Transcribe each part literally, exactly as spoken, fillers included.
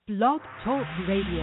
Blog Talk Radio.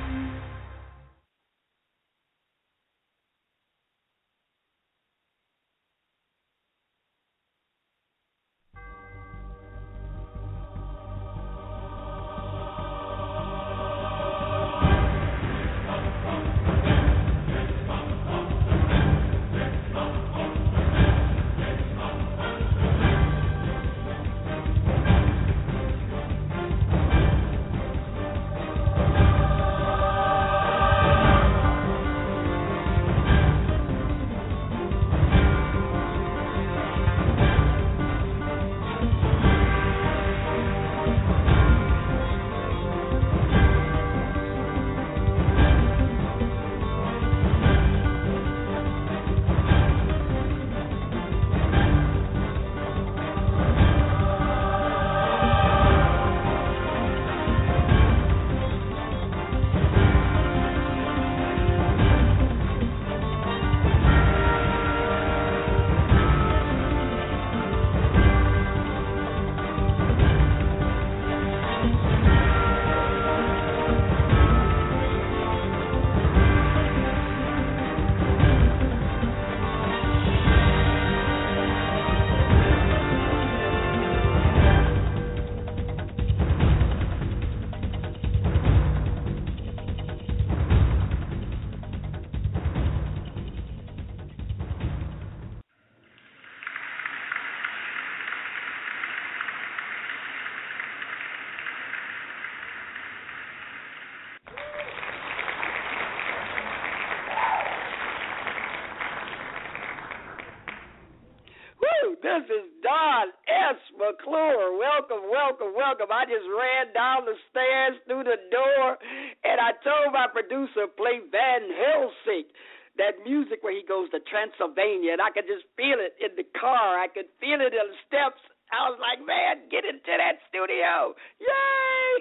This is Don S. McClure. Welcome, welcome, welcome. I just ran down the stairs through the door, and I told my producer, play Van Helsing, that music where he goes to Transylvania, and I could just feel it in the car. I could feel it in the steps. I was like, man, get into that studio. Yay!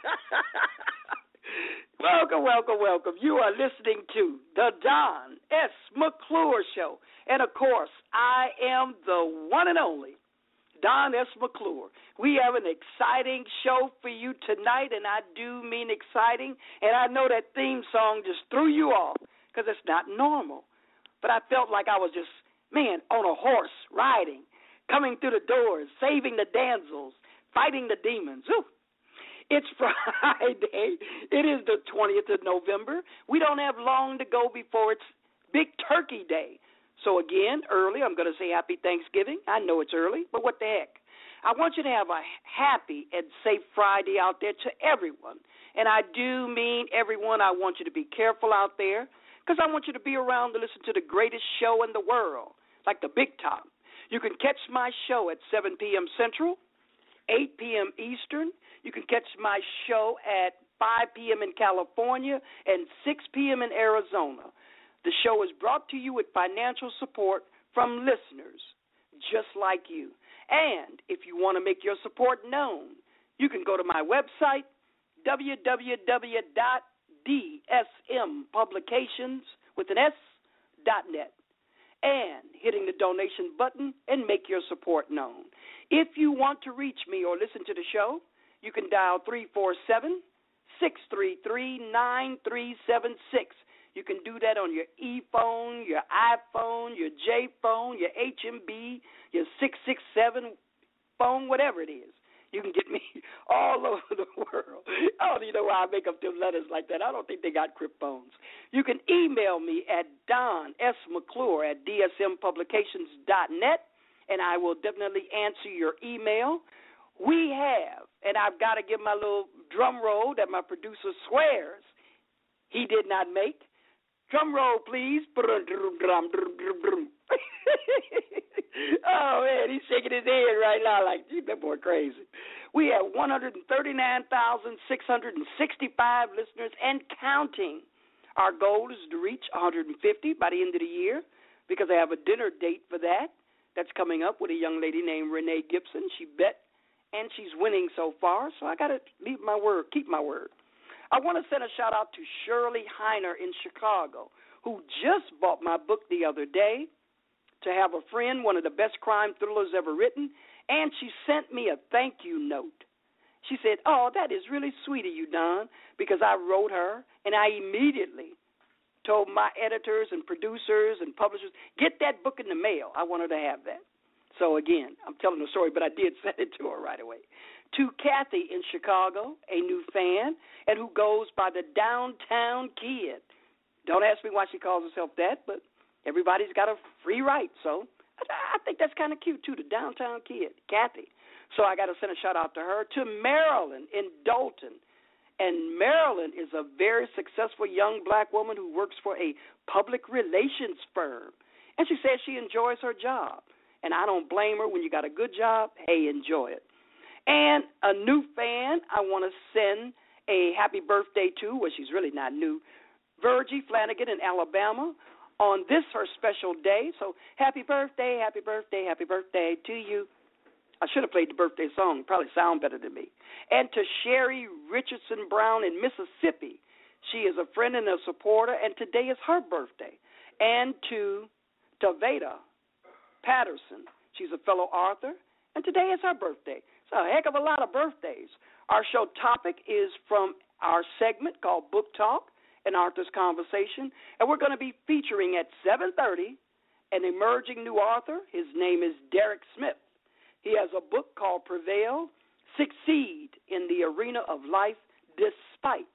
Welcome, welcome, welcome. You are listening to the Don S. McClure Show. And, of course, I am the one and only Don S. McClure. We have an exciting show for you tonight, and I do mean exciting. And I know that theme song just threw you off because it's not normal. But I felt like I was just, man, on a horse, riding, coming through the doors, saving the damsels, fighting the demons. Ooh. It's Friday. It is the twentieth of November. We don't have long to go before it's Big Turkey Day. So, again, early, I'm going to say Happy Thanksgiving. I know it's early, but what the heck. I want you to have a happy and safe Friday out there to everyone. And I do mean everyone. I want you to be careful out there because I want you to be around to listen to the greatest show in the world, like the Big Top. You can catch my show at seven p.m. Central, eight p.m. Eastern. You can catch my show at five p.m. in California and six p.m. in Arizona. The show is brought to you with financial support from listeners just like you. And if you want to make your support known, you can go to my website, w w w dot d s m publications with an S, dot net, and hitting the donation button and make your support known. If you want to reach me or listen to the show, you can dial three four seven, six three three, nine three seven six. You can do that on your e-phone, your iPhone, your J-phone, your H M B, your six six seven phone, whatever it is. You can get me all over the world. I don't even know why I make up them letters like that. I don't think they got crypt phones. You can email me at Don S. McClure at d s m publications dot net, and I will definitely answer your email. We have, and I've got to give my little drum roll that my producer swears he did not make. Drum roll, please. Oh, man, he's shaking his head right now like, gee, that boy crazy. We have one hundred thirty-nine thousand six hundred sixty-five listeners and counting. Our goal is to reach one hundred fifty by the end of the year because I have a dinner date for that. That's coming up with a young lady named Renee Gibson. She bet, and she's winning so far, so I got to leave my word, keep my word. I want to send a shout-out to Shirley Heiner in Chicago, who just bought my book the other day, To Have a Friend, one of the best crime thrillers ever written, and she sent me a thank you note. She said, oh, that is really sweet of you, Don, because I wrote her, and I immediately told my editors and producers and publishers, get that book in the mail. I want her to have that. So, again, I'm telling the story, but I did send it to her right away. To Kathy in Chicago, a new fan, and who goes by the Downtown Kid. Don't ask me why she calls herself that, but everybody's got a free right. So I think that's kind of cute, too, the Downtown Kid, Kathy. So I got to send a shout-out to her. To Marilyn in Dalton. And Marilyn is a very successful young black woman who works for a public relations firm. And she says she enjoys her job. And I don't blame her. When you got a good job, hey, enjoy it. And a new fan I want to send a happy birthday to, well, she's really not new, Virgie Flanagan in Alabama on this, her special day. So happy birthday, happy birthday, happy birthday to you. I should have played the birthday song. Probably sound better than me. And to Sherry Richardson Brown in Mississippi. She is a friend and a supporter, and today is her birthday. And to Taveda Patterson. She's a fellow author, and today is her birthday. So a heck of a lot of birthdays. Our show topic is from our segment called Book Talk, an author's conversation, and we're going to be featuring at seven thirty an emerging new author. His name is Derek Smith. He has a book called Prevail, Succeed in the Arena of Life Despite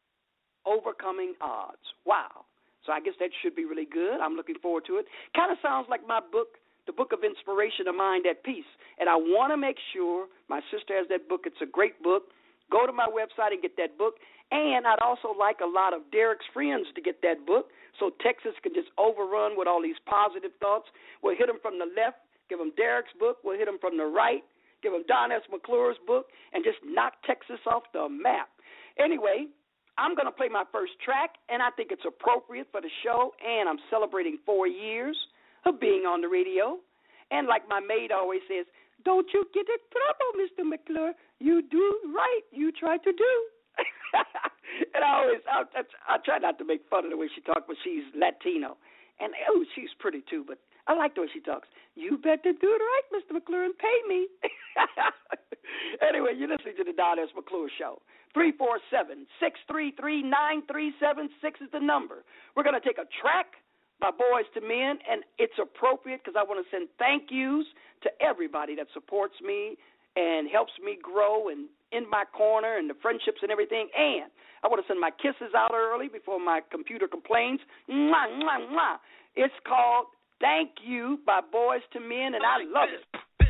Overcoming Odds. Wow. So I guess that should be really good. I'm looking forward to it. Kind of sounds like my book, The Book of Inspiration, A Mind at Peace. And I want to make sure my sister has that book. It's a great book. Go to my website and get that book. And I'd also like a lot of Derek's friends to get that book so Texas can just overrun with all these positive thoughts. We'll hit them from the left. Give them Derek's book. We'll hit them from the right. Give them Don S. McClure's book and just knock Texas off the map. Anyway, I'm going to play my first track, and I think it's appropriate for the show, and I'm celebrating four years of being on the radio. And like my maid always says, don't you get in trouble, Mister McClure. You do right. You try to do. And I always, I, I, I try not to make fun of the way she talks, but she's Latino. And, oh, she's pretty, too, but I like the way she talks. You better do it right, Mister McClure, and pay me. Anyway, you're listening to the Don S. McClure Show. three four seven, six three three, nine three seven six is the number. We're going to take a track by Boys to Men, and it's appropriate because I want to send thank yous to everybody that supports me and helps me grow and in my corner and the friendships and everything. And I want to send my kisses out early before my computer complains. Mwah, mwah, mwah. It's called Thank You by Boys to Men, and I love it.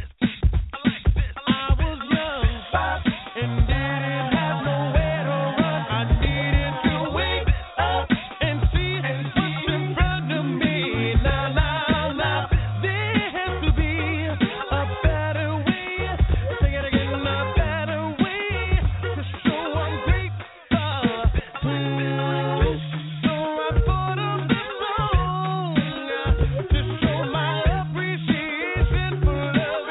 I was young and didn't have nowhere to run. I needed to wake up and see what's in front of me. Now, now, now, there has to be a better way. Say it again, a better way to show I'm grateful. So I thought of this song to show my appreciation for love.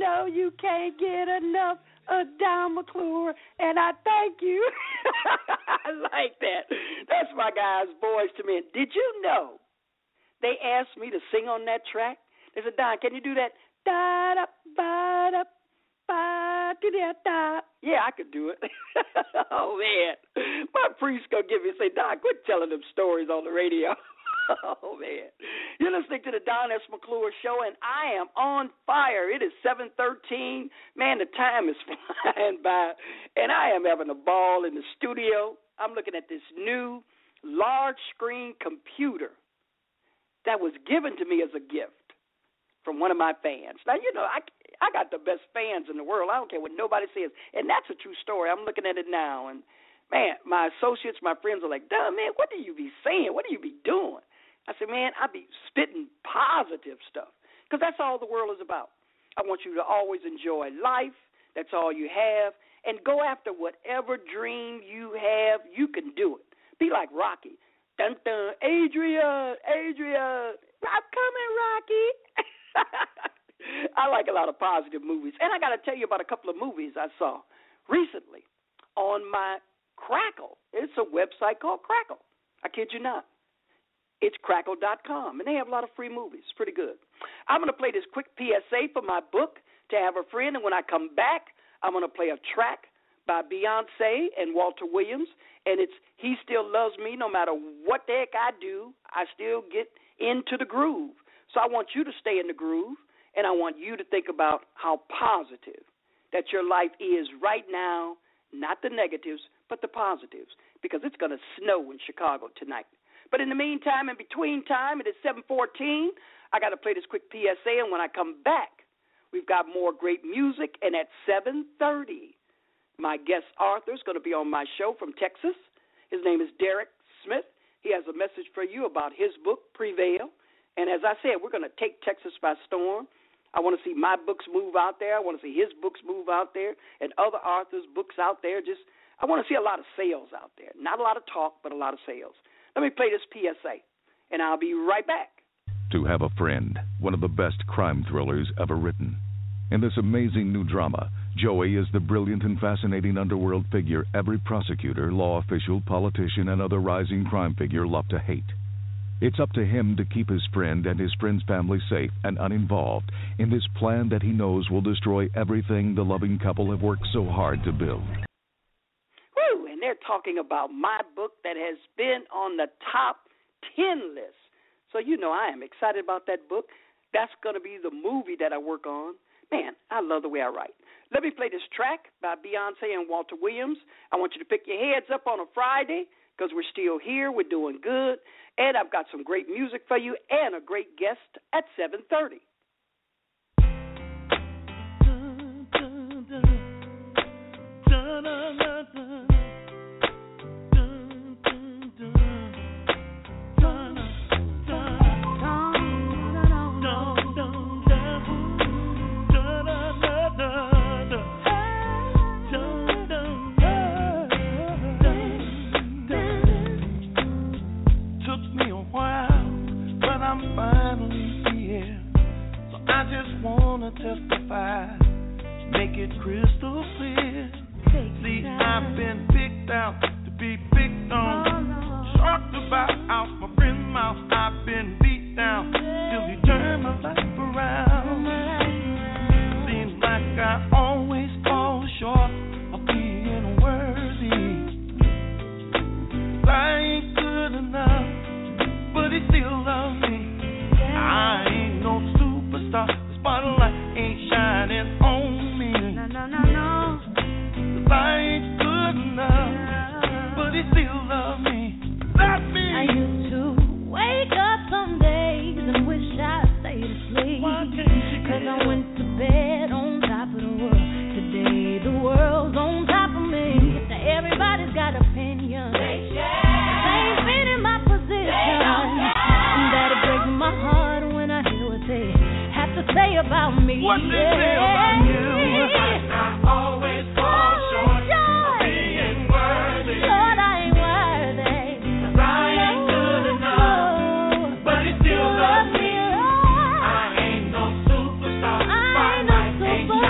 know you can't get enough of Don McClure, and I thank you. I like that. That's my guy's Boys to Men. Did you know they asked me to sing on that track? They said, Don, can you do that? Da da ba da ba da da. Yeah, I could do it. Oh man, my priest gonna give me say, Don, quit telling them stories on the radio. Oh, man. You're listening to the Don S. McClure Show, and I am on fire. It is seven thirteen. Man, the time is flying by, and I am having a ball in the studio. I'm looking at this new large-screen computer that was given to me as a gift from one of my fans. Now, you know, I, I got the best fans in the world. I don't care what nobody says, and that's a true story. I'm looking at it now, and, man, my associates, my friends are like, Don, man, what do you be saying? What do you be doing? I said, man, I be spitting positive stuff because that's all the world is about. I want you to always enjoy life. That's all you have. And go after whatever dream you have. You can do it. Be like Rocky. Dun, dun, Adrian, Adrian, I'm coming, Rocky. I like a lot of positive movies. And I got to tell you about a couple of movies I saw recently on my Crackle. It's a website called Crackle. I kid you not. It's crackle dot com, and they have a lot of free movies. Pretty good. I'm going to play this quick P S A for my book, To Have a Friend, and when I come back, I'm going to play a track by Beyonce and Walter Williams, and it's He Still Loves Me. No matter what the heck I do, I still get into the groove. So I want you to stay in the groove, and I want you to think about how positive that your life is right now, not the negatives, but the positives, because it's going to snow in Chicago tonight. But in the meantime, in between time, it is seven fourteen. I got to play this quick P S A, and when I come back, we've got more great music. And at seven thirty, my guest Arthur is going to be on my show from Texas. His name is Derek Smith. He has a message for you about his book, Prevail. And as I said, we're going to take Texas by storm. I want to see my books move out there. I want to see his books move out there and other authors' books out there. Just I want to see a lot of sales out there. Not a lot of talk, but a lot of sales. Let me play this P S A, and I'll be right back. To Have a Friend, one of the best crime thrillers ever written. In this amazing new drama, Joey is the brilliant and fascinating underworld figure every prosecutor, law official, politician, and other rising crime figure love to hate. It's up to him to keep his friend and his friend's family safe and uninvolved in this plan that he knows will destroy everything the loving couple have worked so hard to build. Woo, and they're talking about my book that has been on the top ten list. So you know I am excited about that book. That's going to be the movie that I work on. Man, I love the way I write. Let me play this track by Beyonce and Walter Williams. I want you to pick your heads up on a Friday because we're still here. We're doing good. And I've got some great music for you and a great guest at seven thirty. Testify, make it crystal clear. See, I've been picked out to be picked on, talked about out my friend's mouth. I've been beat down till he turned my life around. Seems like I always fall short of being worthy. I ain't good enough, but he still loves me. I ain't no superstar. The spotlight ain't shining on me. No, no, no, no. 'Cause I ain't good enough, but he still loves me. Love me. I used to wake up some days and wish I stayed asleep. 'Cause I went to bed on top of the world. Today the world's on top of me. Now everybody's got opinions. They ain't been in my position. And that it breaks my heart when I hear what they have to say about me. What they say about you. I always fall short of being worthy. Lord, I ain't worthy. 'Cause I ain't good enough, but he still loves me. I ain't no superstar. I ain't no Spotlight ain't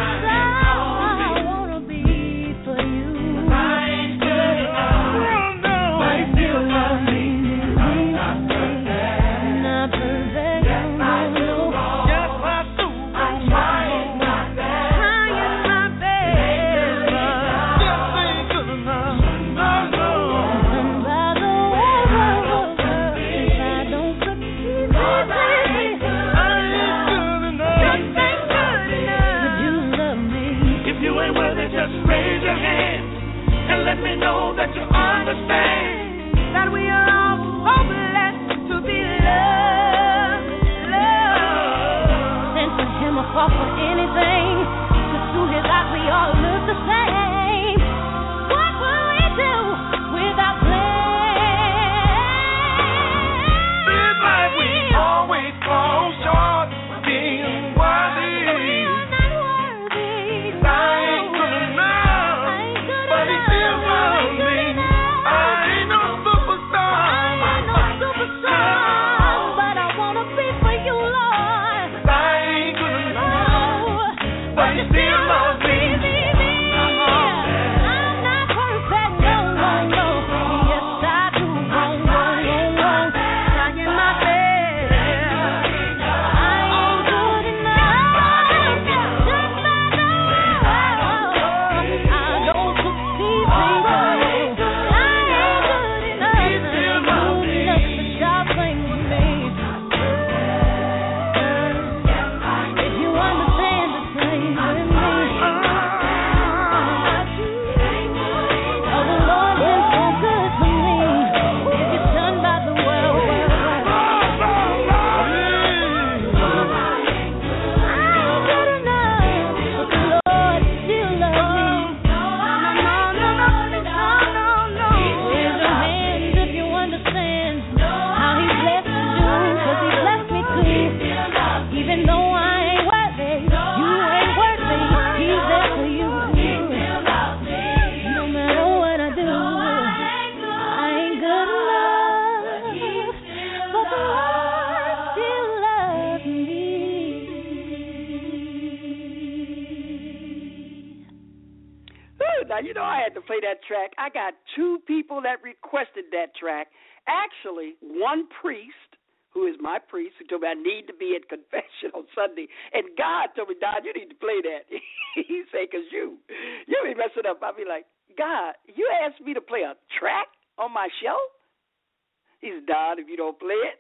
Now, you know I had to play that track. I got two people that requested that track. Actually, one priest, who is my priest, who told me I need to be at confession on Sunday. And God told me, Don, you need to play that. He said, because you, you be messing up. I'll be like, God, you asked me to play a track on my show? He said, Don, if you don't play it,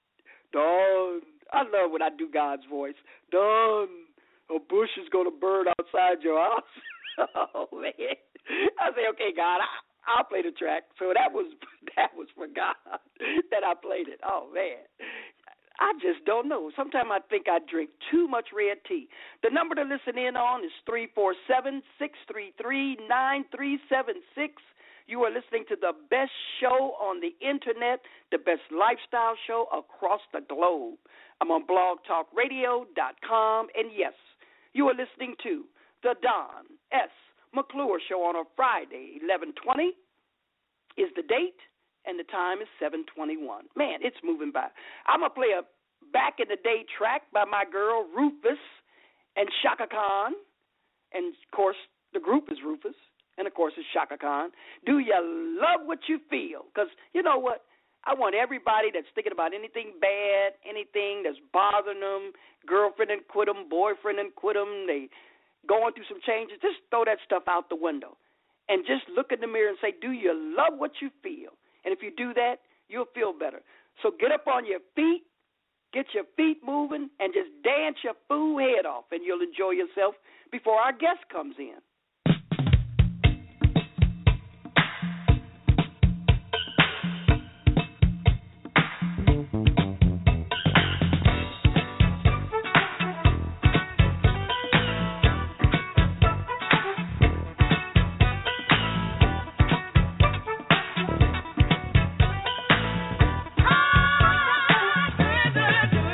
Don, I love when I do God's voice. Don, a bush is going to burn outside your house. Oh, man. I say, okay, God, I, I'll play the track. So that was that was for God that I played it. Oh, man. I just don't know. Sometimes I think I drink too much red tea. The number to listen in on is three four seven, six three three, nine three seven six. You are listening to the best show on the Internet, the best lifestyle show across the globe. I'm on blog talk radio dot com, and yes, you are listening to The Don S. McClure Show on a Friday. eleven twenty is the date, and the time is seven twenty-one. Man, it's moving by. I'm going to play a back-in-the-day track by my girl Rufus and Chaka Khan. And, of course, the group is Rufus, and, of course, it's Chaka Khan. Do you love what you feel? Because, you know what? I want everybody that's thinking about anything bad, anything that's bothering them, girlfriend and quit them, boyfriend and quit them, they going through some changes, just throw that stuff out the window and just look in the mirror and say, do you love what you feel? And if you do that, you'll feel better. So get up on your feet, get your feet moving, and just dance your fool head off, and you'll enjoy yourself before our guest comes in.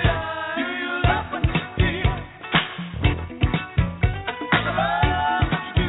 Do you love what you feel?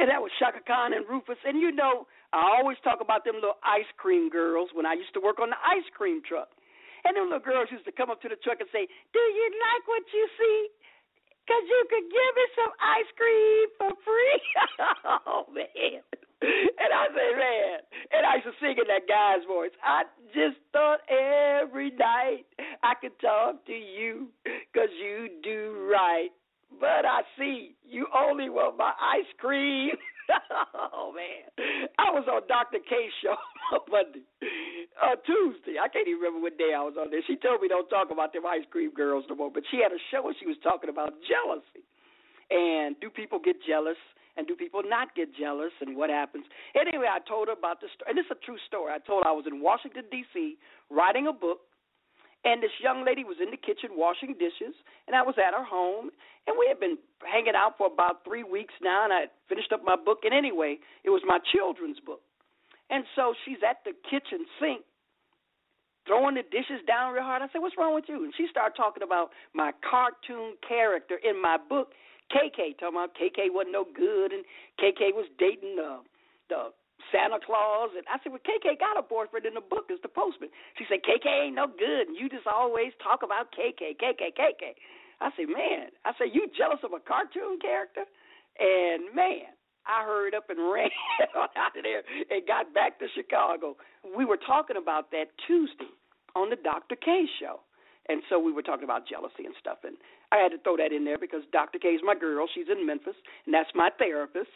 And that was Shaka Khan and Rufus. And you know, I always talk about them little ice cream girls when I used to work on the ice cream truck. And them little girls used to come up to the truck and say, do you like what you see? Because you could give me some ice cream for free. Oh, man. And I say, man. And I used to sing in that guy's voice. I just thought every night I could talk to you because you do right. But I see you only want my ice cream. Oh, man. I was on Doctor K's show on Monday, uh, Tuesday. I can't even remember what day I was on there. She told me don't talk about them ice cream girls no more, but she had a show where she was talking about jealousy. And do people get jealous, and do people not get jealous, and what happens? Anyway, I told her about this story, and this is a true story. I told her I was in Washington, D C, writing a book, and this young lady was in the kitchen washing dishes, and I was at her home, and we had been hanging out for about three weeks now, and I had finished up my book, and anyway, it was my children's book. And so she's at the kitchen sink, throwing the dishes down real hard. I said, what's wrong with you? And she started talking about my cartoon character in my book, K K, talking about K K wasn't no good, and K K was dating the, the Santa Claus. And I said, well, K K got a boyfriend in the book, is the postman. She said, K K ain't no good, and you just always talk about K K, K K, K K. I said, man, I said, you jealous of a cartoon character? And, man, I hurried up and ran out of there and got back to Chicago. We were talking about that Tuesday on the Doctor K show. And so we were talking about jealousy and stuff, and I had to throw that in there because Doctor K is my girl. She's in Memphis, and that's my therapist.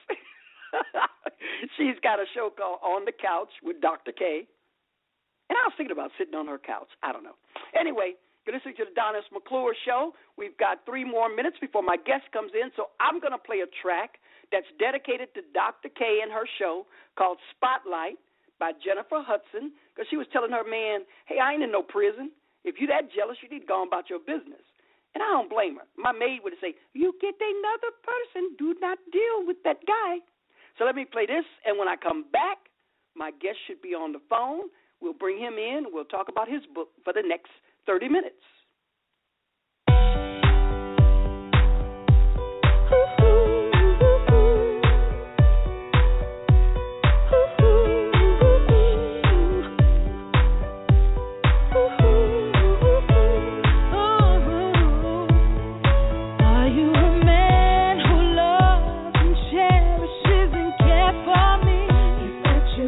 She's got a show called On the Couch with Doctor K, and I was thinking about sitting on her couch. I don't know. Anyway, you're listening to the Don S. McClure Show. We've got three more minutes before my guest comes in, so I'm going to play a track that's dedicated to Doctor K and her show called Spotlight by Jennifer Hudson, because she was telling her man, hey, I ain't in no prison. If you're that jealous, you need to go on about your business. And I don't blame her. My maid would say, you get another person. Do not deal with that guy. So let me play this, and when I come back, my guest should be on the phone. We'll bring him in. We'll talk about his book for the next thirty minutes.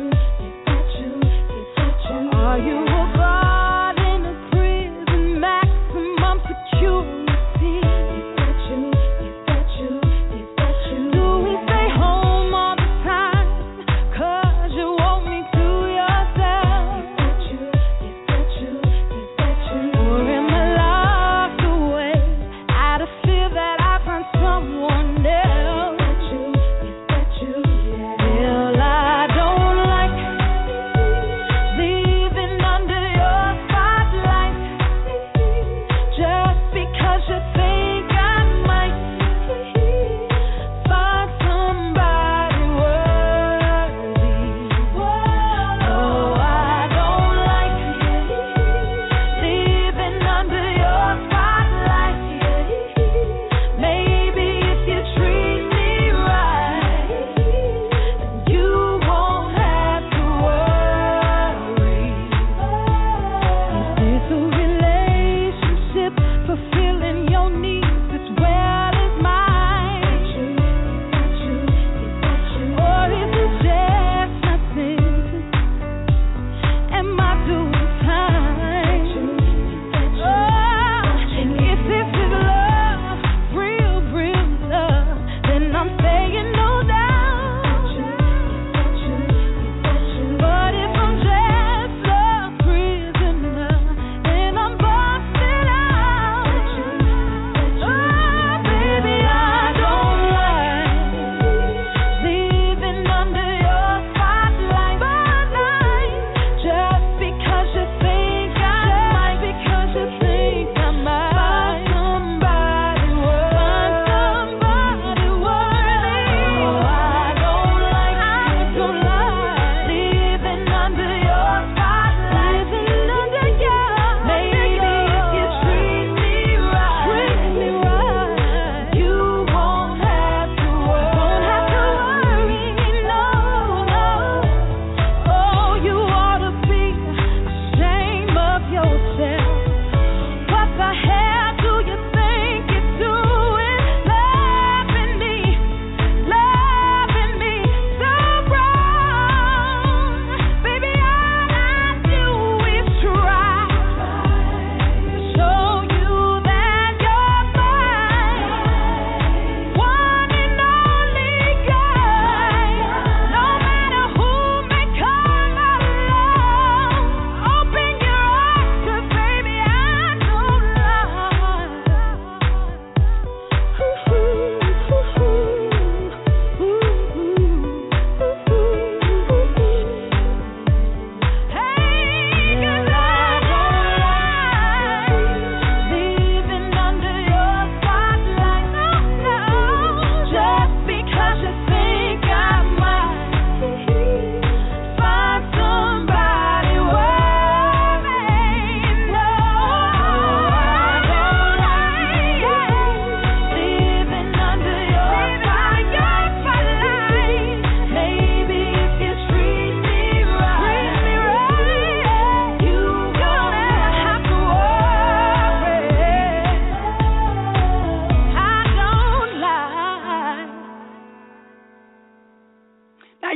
Are you a god in a prison, Mac?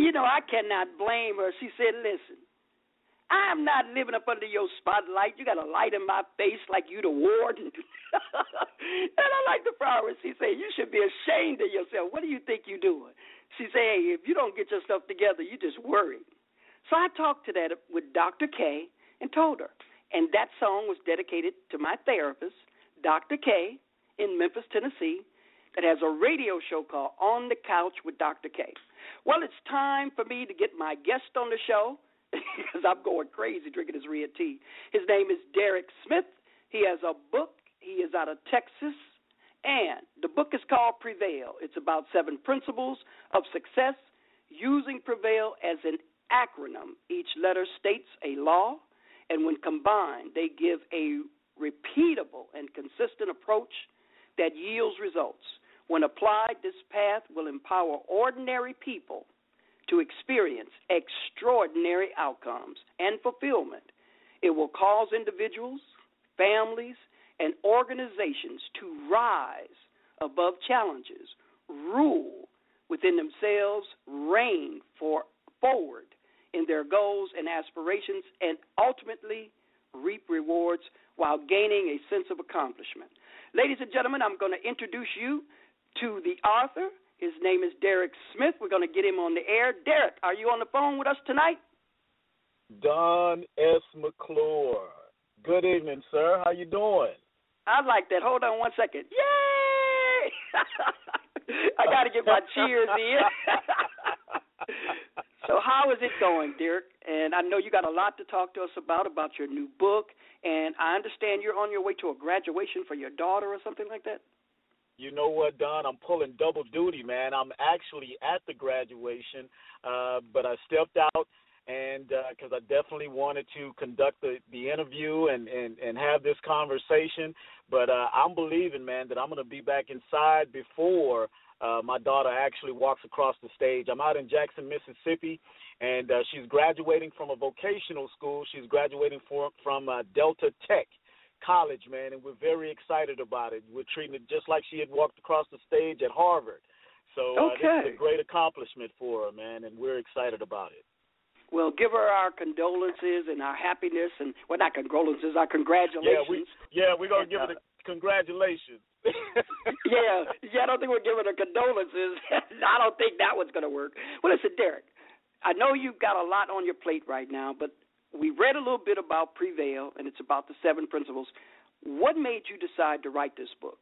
you know, I cannot blame her. She said, listen, I'm not living up under your spotlight. You got a light in my face like you the warden. And I like the flower. She said, you should be ashamed of yourself. What do you think you're doing? She said, hey, if you don't get your stuff together, you just worried. So I talked to that with Doctor K and told her. And that song was dedicated to my therapist, Doctor K, in Memphis, Tennessee, that has a radio show called On the Couch with Doctor K. Well, it's time for me to get my guest on the show because I'm going crazy drinking his red tea. His name is Derek Smith. He has a book. He is out of Texas, and the book is called Prevail. It's about seven principles of success using Prevail as an acronym. Each letter states a law, and when combined, they give a repeatable and consistent approach that yields results. When applied, this path will empower ordinary people to experience extraordinary outcomes and fulfillment. It will cause individuals, families, and organizations to rise above challenges, rule within themselves, reign for forward in their goals and aspirations, and ultimately reap rewards while gaining a sense of accomplishment. Ladies and gentlemen, I'm going to introduce you to the author. His name is Derek Smith. We're going to get him on the air. Derek, are you on the phone with us tonight? Don S. McClure. Good evening, sir. How you doing? I like that. Hold on one second. Yay! I got to get my cheers in. So how is it going, Derek? And I know you got a lot to talk to us about, about your new book, and I understand you're on your way to a graduation for your daughter or something like that? You know what, Don? I'm pulling double duty, man. I'm actually at the graduation, uh, but I stepped out and because uh, I definitely wanted to conduct the, the interview and, and, and have this conversation. But uh, I'm believing, man, that I'm going to be back inside before uh, my daughter actually walks across the stage. I'm out in Jackson, Mississippi, and uh, she's graduating from a vocational school. She's graduating for, from uh, Delta Tech College, man, and we're very excited about it. We're treating it just like she had walked across the stage at Harvard. So uh, okay. This is a great accomplishment for her, man, and we're excited about it. Well, give her our condolences and our happiness, and well, not condolences, our congratulations. Yeah, we yeah we're gonna give her the congratulations. yeah, yeah, I don't think we're giving her condolences. I don't think that one's gonna work. Well, listen, Derek, I know you've got a lot on your plate right now, but we read a little bit about Prevail, and it's about the seven principles. What made you decide to write this book?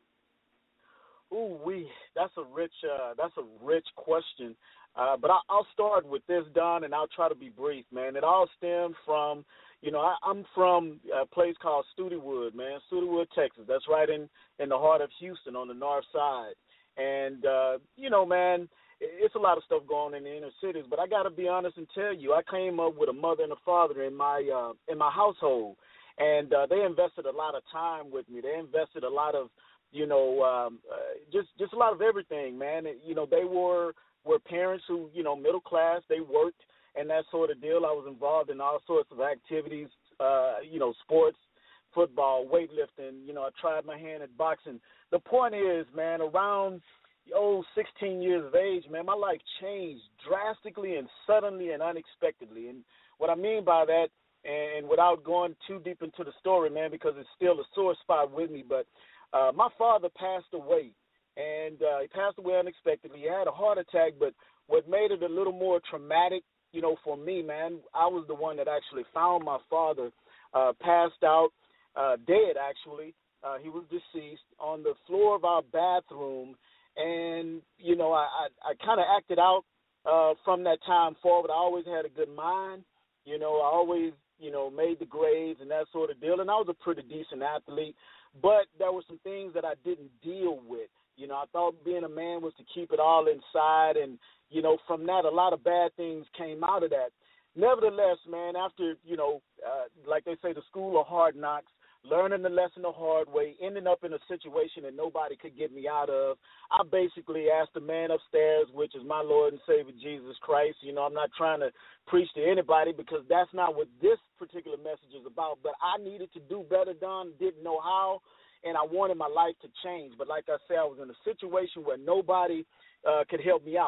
Ooh, we that's a rich uh, that's a rich question. Uh, but I, I'll start with this, Don, and I'll try to be brief, man. It all stemmed from, you know, I, I'm from a place called Studewood, man, Studewood, Texas. That's right in, in the heart of Houston on the north side. And, uh, you know, man, it's a lot of stuff going on in the inner cities. But I got to be honest and tell you, I came up with a mother and a father in my uh, in my household, and uh, they invested a lot of time with me. They invested a lot of, you know, um, uh, just just a lot of everything, man. You know, they were were parents who, you know, middle class, they worked and that sort of deal. I was involved in all sorts of activities, uh, you know, sports, football, weightlifting. You know, I tried my hand at boxing. The point is, man, around, oh, sixteen years of age, man, my life changed drastically and suddenly and unexpectedly. And what I mean by that, and without going too deep into the story, man, because it's still a sore spot with me, but uh, my father passed away. And uh, he passed away unexpectedly. He had a heart attack, but what made it a little more traumatic, you know, for me, man, I was the one that actually found my father uh, passed out, uh, dead, actually. Uh, he was deceased on the floor of our bathroom. And, you know, I, I, I kind of acted out uh, from that time forward. I always had a good mind. You know, I always, you know, made the grades and that sort of deal. And I was a pretty decent athlete. But there were some things that I didn't deal with. You know, I thought being a man was to keep it all inside, and, you know, from that, a lot of bad things came out of that. Nevertheless, man, after, you know, uh, like they say, the school of hard knocks, learning the lesson the hard way, ending up in a situation that nobody could get me out of, I basically asked the man upstairs, which is my Lord and Savior, Jesus Christ. You know, I'm not trying to preach to anybody because that's not what this particular message is about, but I needed to do better, Don, didn't know how. And I wanted my life to change. But like I said, I was in a situation where nobody uh, could help me out.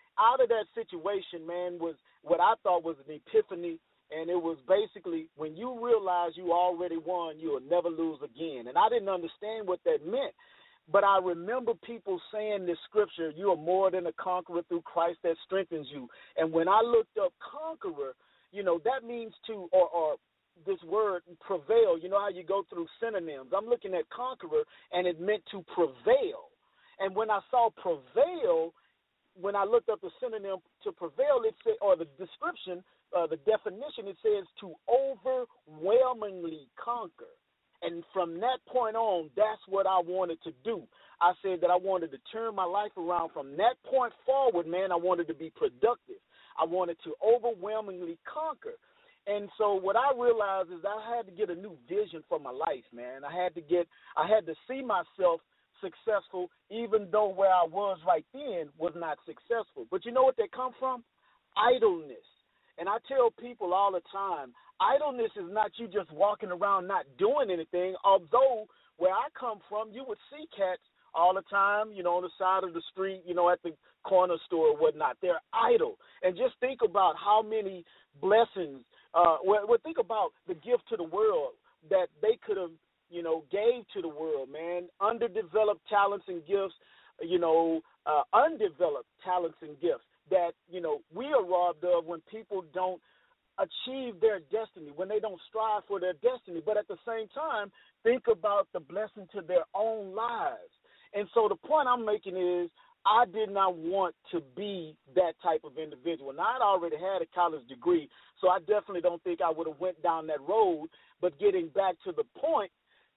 out of that situation, man, was what I thought was an epiphany. And it was basically when you realize you already won, you will never lose again. And I didn't understand what that meant. But I remember people saying this scripture, you are more than a conqueror through Christ that strengthens you. And when I looked up conqueror, you know, that means to, or, or this word prevail, you know how you go through synonyms. I'm looking at conqueror, and it meant to prevail. And when I saw prevail, when I looked up the synonym to prevail, it said, or the description, uh, the definition, it says to overwhelmingly conquer. And from that point on, that's what I wanted to do. I said that I wanted to turn my life around. From that point forward, man, I wanted to be productive. I wanted to overwhelmingly conquer. And so what I realized is I had to get a new vision for my life, man. I had to get, I had to see myself successful, even though where I was right then was not successful. But you know what they come from? Idleness. And I tell people all the time, idleness is not you just walking around not doing anything, although where I come from, you would see cats all the time, you know, on the side of the street, you know, at the corner store or whatnot. They're idle. And just think about how many blessings, uh, well, well, think about the gift to the world that they could have, you know, gave to the world, man. Underdeveloped talents and gifts, you know, uh, undeveloped talents and gifts that, you know, we are robbed of when people don't achieve their destiny, when they don't strive for their destiny. But at the same time, think about the blessing to their own lives. And so the point I'm making is I did not want to be that type of individual. Now, I'd already had a college degree, so I definitely don't think I would have went down that road. But getting back to the point,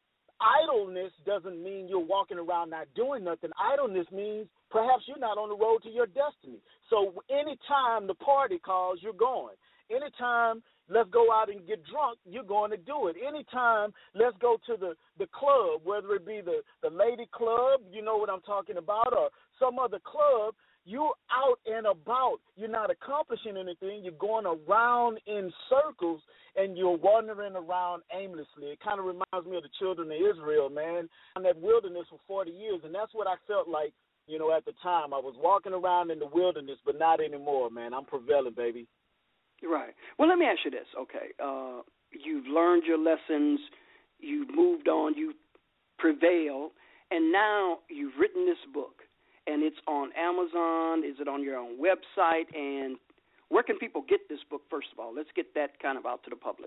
idleness doesn't mean you're walking around not doing nothing. Idleness means perhaps you're not on the road to your destiny. So anytime the party calls, you're going. Anytime let's go out and get drunk, you're going to do it. Anytime let's go to the, the club, whether it be the, the lady club, you know what I'm talking about, or some other club, you're out and about. You're not accomplishing anything. You're going around in circles, and you're wandering around aimlessly. It kind of reminds me of the children of Israel, man, in that wilderness for forty years, and that's what I felt like, you know, at the time. I was walking around in the wilderness, but not anymore, man. I'm prevailing, baby. Right. Well, let me ask you this. Okay, uh, you've learned your lessons, you've moved on, you prevail, and now you've written this book, and it's on Amazon. Is it on your own website? And where can people get this book, first of all? Let's get that kind of out to the public.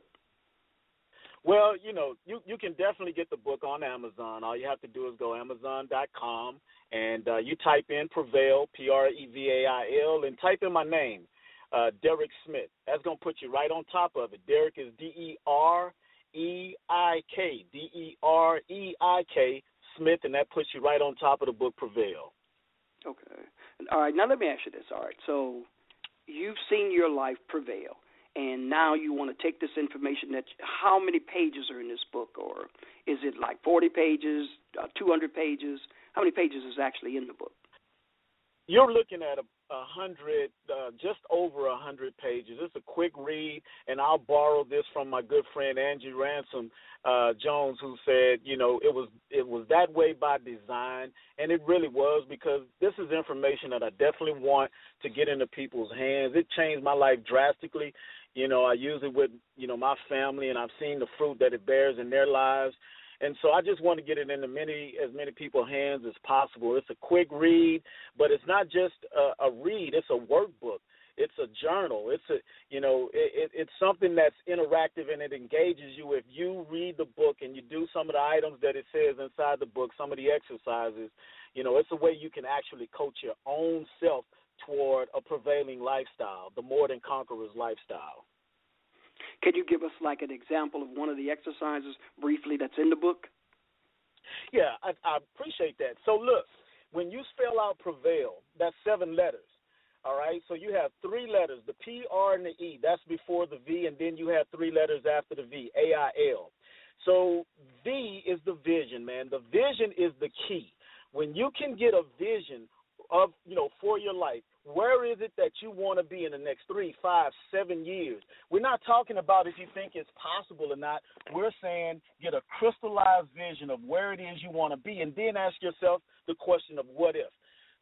Well, you know, you, you can definitely get the book on Amazon. All you have to do is go amazon dot com, and uh, you type in Prevail, P R E V A I L, and type in my name, uh, Derek Smith. That's going to put you right on top of it. Derek is D E R E I K, D E R E I K, Smith, and that puts you right on top of the book Prevail. Okay. All right, now let me ask you this. All right, so you've seen your life prevail, and now you want to take this information. That how many pages are in this book, or is it like forty pages, uh, two hundred pages? How many pages is actually in the book? You're looking at a, a hundred, uh, just over a hundred pages. It's a quick read, and I'll borrow this from my good friend Angie Ransom uh, Jones, who said, you know, it was it was that way by design, and it really was, because this is information that I definitely want to get into people's hands. It changed my life drastically. You know, I use it with, you know, my family, and I've seen the fruit that it bears in their lives. And so I just want to get it into many, as many people's hands as possible. It's a quick read, but it's not just a, a read. It's a workbook. It's a journal. It's a, you know, it, it's something that's interactive, and it engages you. If you read the book and you do some of the items that it says inside the book, some of the exercises, you know, it's a way you can actually coach your own self toward a prevailing lifestyle, the more than conqueror's lifestyle. Can you give us like an example of one of the exercises briefly that's in the book? Yeah, I, I appreciate that. So look, when you spell out prevail, that's seven letters, all right? So you have three letters, the P, R, and the E. That's before the V, and then you have three letters after the V, A I L. So V is the vision, man. The vision is the key. When you can get a vision of, you know, for your life, where is it that you want to be in the next three, five, seven years? We're not talking about if you think it's possible or not. We're saying get a crystallized vision of where it is you want to be, and then ask yourself the question of what if.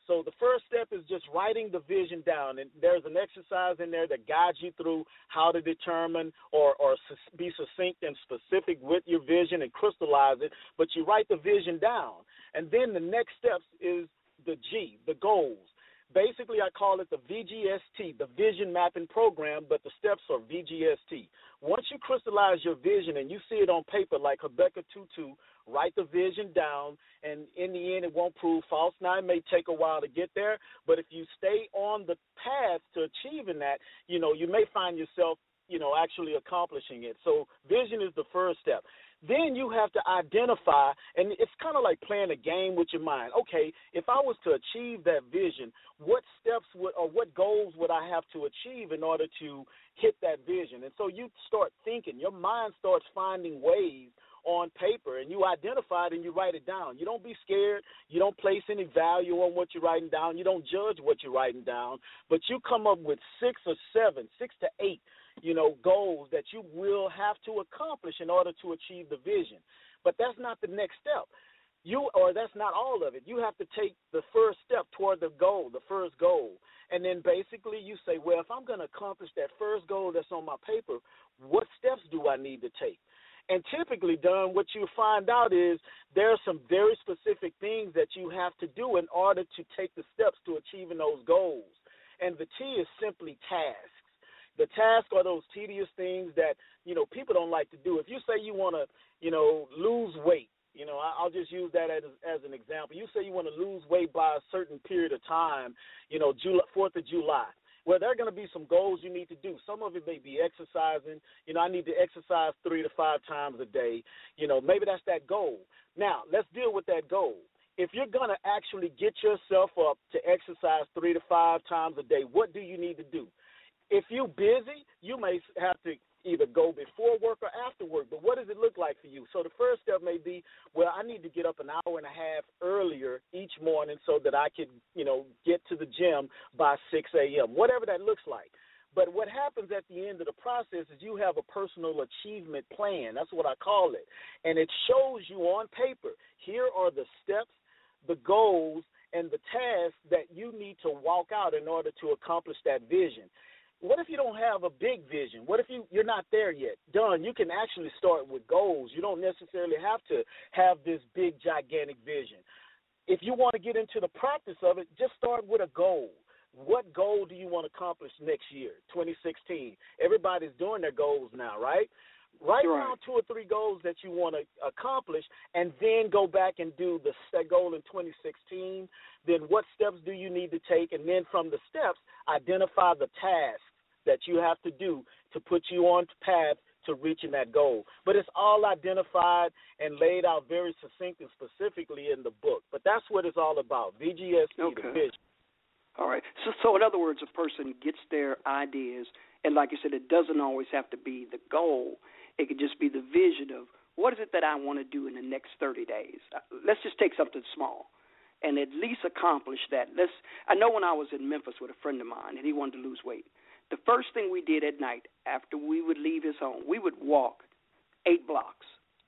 So the first step is just writing the vision down, and there's an exercise in there that guides you through how to determine or, or be succinct and specific with your vision and crystallize it, but you write the vision down. And then the next steps is the G, the goals. Basically, I call it the V G S T, the Vision Mapping Program, but the steps are V G S T. Once you crystallize your vision and you see it on paper like Habakkuk two two, write the vision down, and in the end it won't prove false. Now, it may take a while to get there, but if you stay on the path to achieving that, you know, you may find yourself, you know, actually accomplishing it. So vision is the first step. Then you have to identify, and it's kind of like playing a game with your mind. Okay, if I was to achieve that vision, what steps would or what goals would I have to achieve in order to hit that vision? And so you start thinking. Your mind starts finding ways on paper, and you identify it and you write it down. You don't be scared. You don't place any value on what you're writing down. You don't judge what you're writing down, but you come up with six or seven, six to eight you know, goals that you will have to accomplish in order to achieve the vision. But that's not the next step. You or that's not all of it. You have to take the first step toward the goal, the first goal. And then basically you say, well, if I'm going to accomplish that first goal that's on my paper, what steps do I need to take? And typically, Don, what you find out is there are some very specific things that you have to do in order to take the steps to achieving those goals. And the T is simply tasks. The tasks are those tedious things that, you know, people don't like to do. If you say you want to, you know, lose weight, you know, I'll just use that as, as an example. You say you want to lose weight by a certain period of time, you know, July, fourth of July. Well, there are going to be some goals you need to do. Some of it may be exercising. You know, I need to exercise three to five times a day. You know, maybe that's that goal. Now, let's deal with that goal. If you're going to actually get yourself up to exercise three to five times a day, what do you need to do? If you're busy, you may have to either go before work or after work, but what does it look like for you? So the first step may be, well, I need to get up an hour and a half earlier each morning so that I can, you know, get to the gym by six a.m., whatever that looks like. But what happens at the end of the process is you have a personal achievement plan. That's what I call it. And it shows you on paper, here are the steps, the goals, and the tasks that you need to walk out in order to accomplish that vision. What if you don't have a big vision? What if you, you're not there yet? Done. You can actually start with goals. You don't necessarily have to have this big, gigantic vision. If you want to get into the practice of it, just start with a goal. What goal do you want to accomplish next year, twenty sixteen? Everybody's doing their goals now, right? Write right. down two or three goals that you want to accomplish, and then go back and do the that goal in twenty sixteen. Then what steps do you need to take? And then from the steps, identify the tasks that you have to do to put you on the path to reaching that goal. But it's all identified and laid out very succinct and specifically in the book. But that's what it's all about, V G S T, okay. the vision. All right. So, so in other words, a person gets their ideas, and like you said, it doesn't always have to be the goal. It could just be the vision of what is it that I want to do in the next thirty days. Let's just take something small and at least accomplish that. Let's. I know when I was in Memphis with a friend of mine, and he wanted to lose weight, the first thing we did at night after we would leave his home, we would walk eight blocks,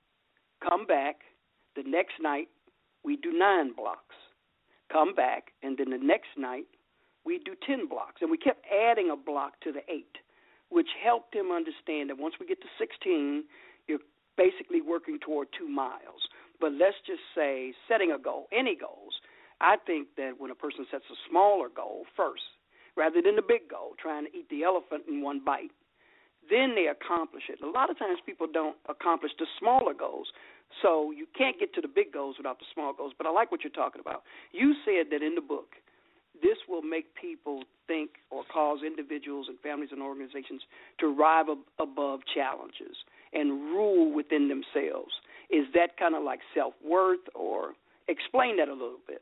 come back. The next night, we do nine blocks, come back, and then the next night, we do ten blocks. And we kept adding a block to the eight, which helped him understand that once we get to sixteen, you're basically working toward two miles. But let's just say setting a goal, any goals, I think that when a person sets a smaller goal first, rather than the big goal, trying to eat the elephant in one bite, then they accomplish it. A lot of times people don't accomplish the smaller goals, so you can't get to the big goals without the small goals. But I like what you're talking about. You said that in the book, this will make people think or cause individuals and families and organizations to rise ab- above challenges and rule within themselves. Is that kind of like self-worth, or explain that a little bit?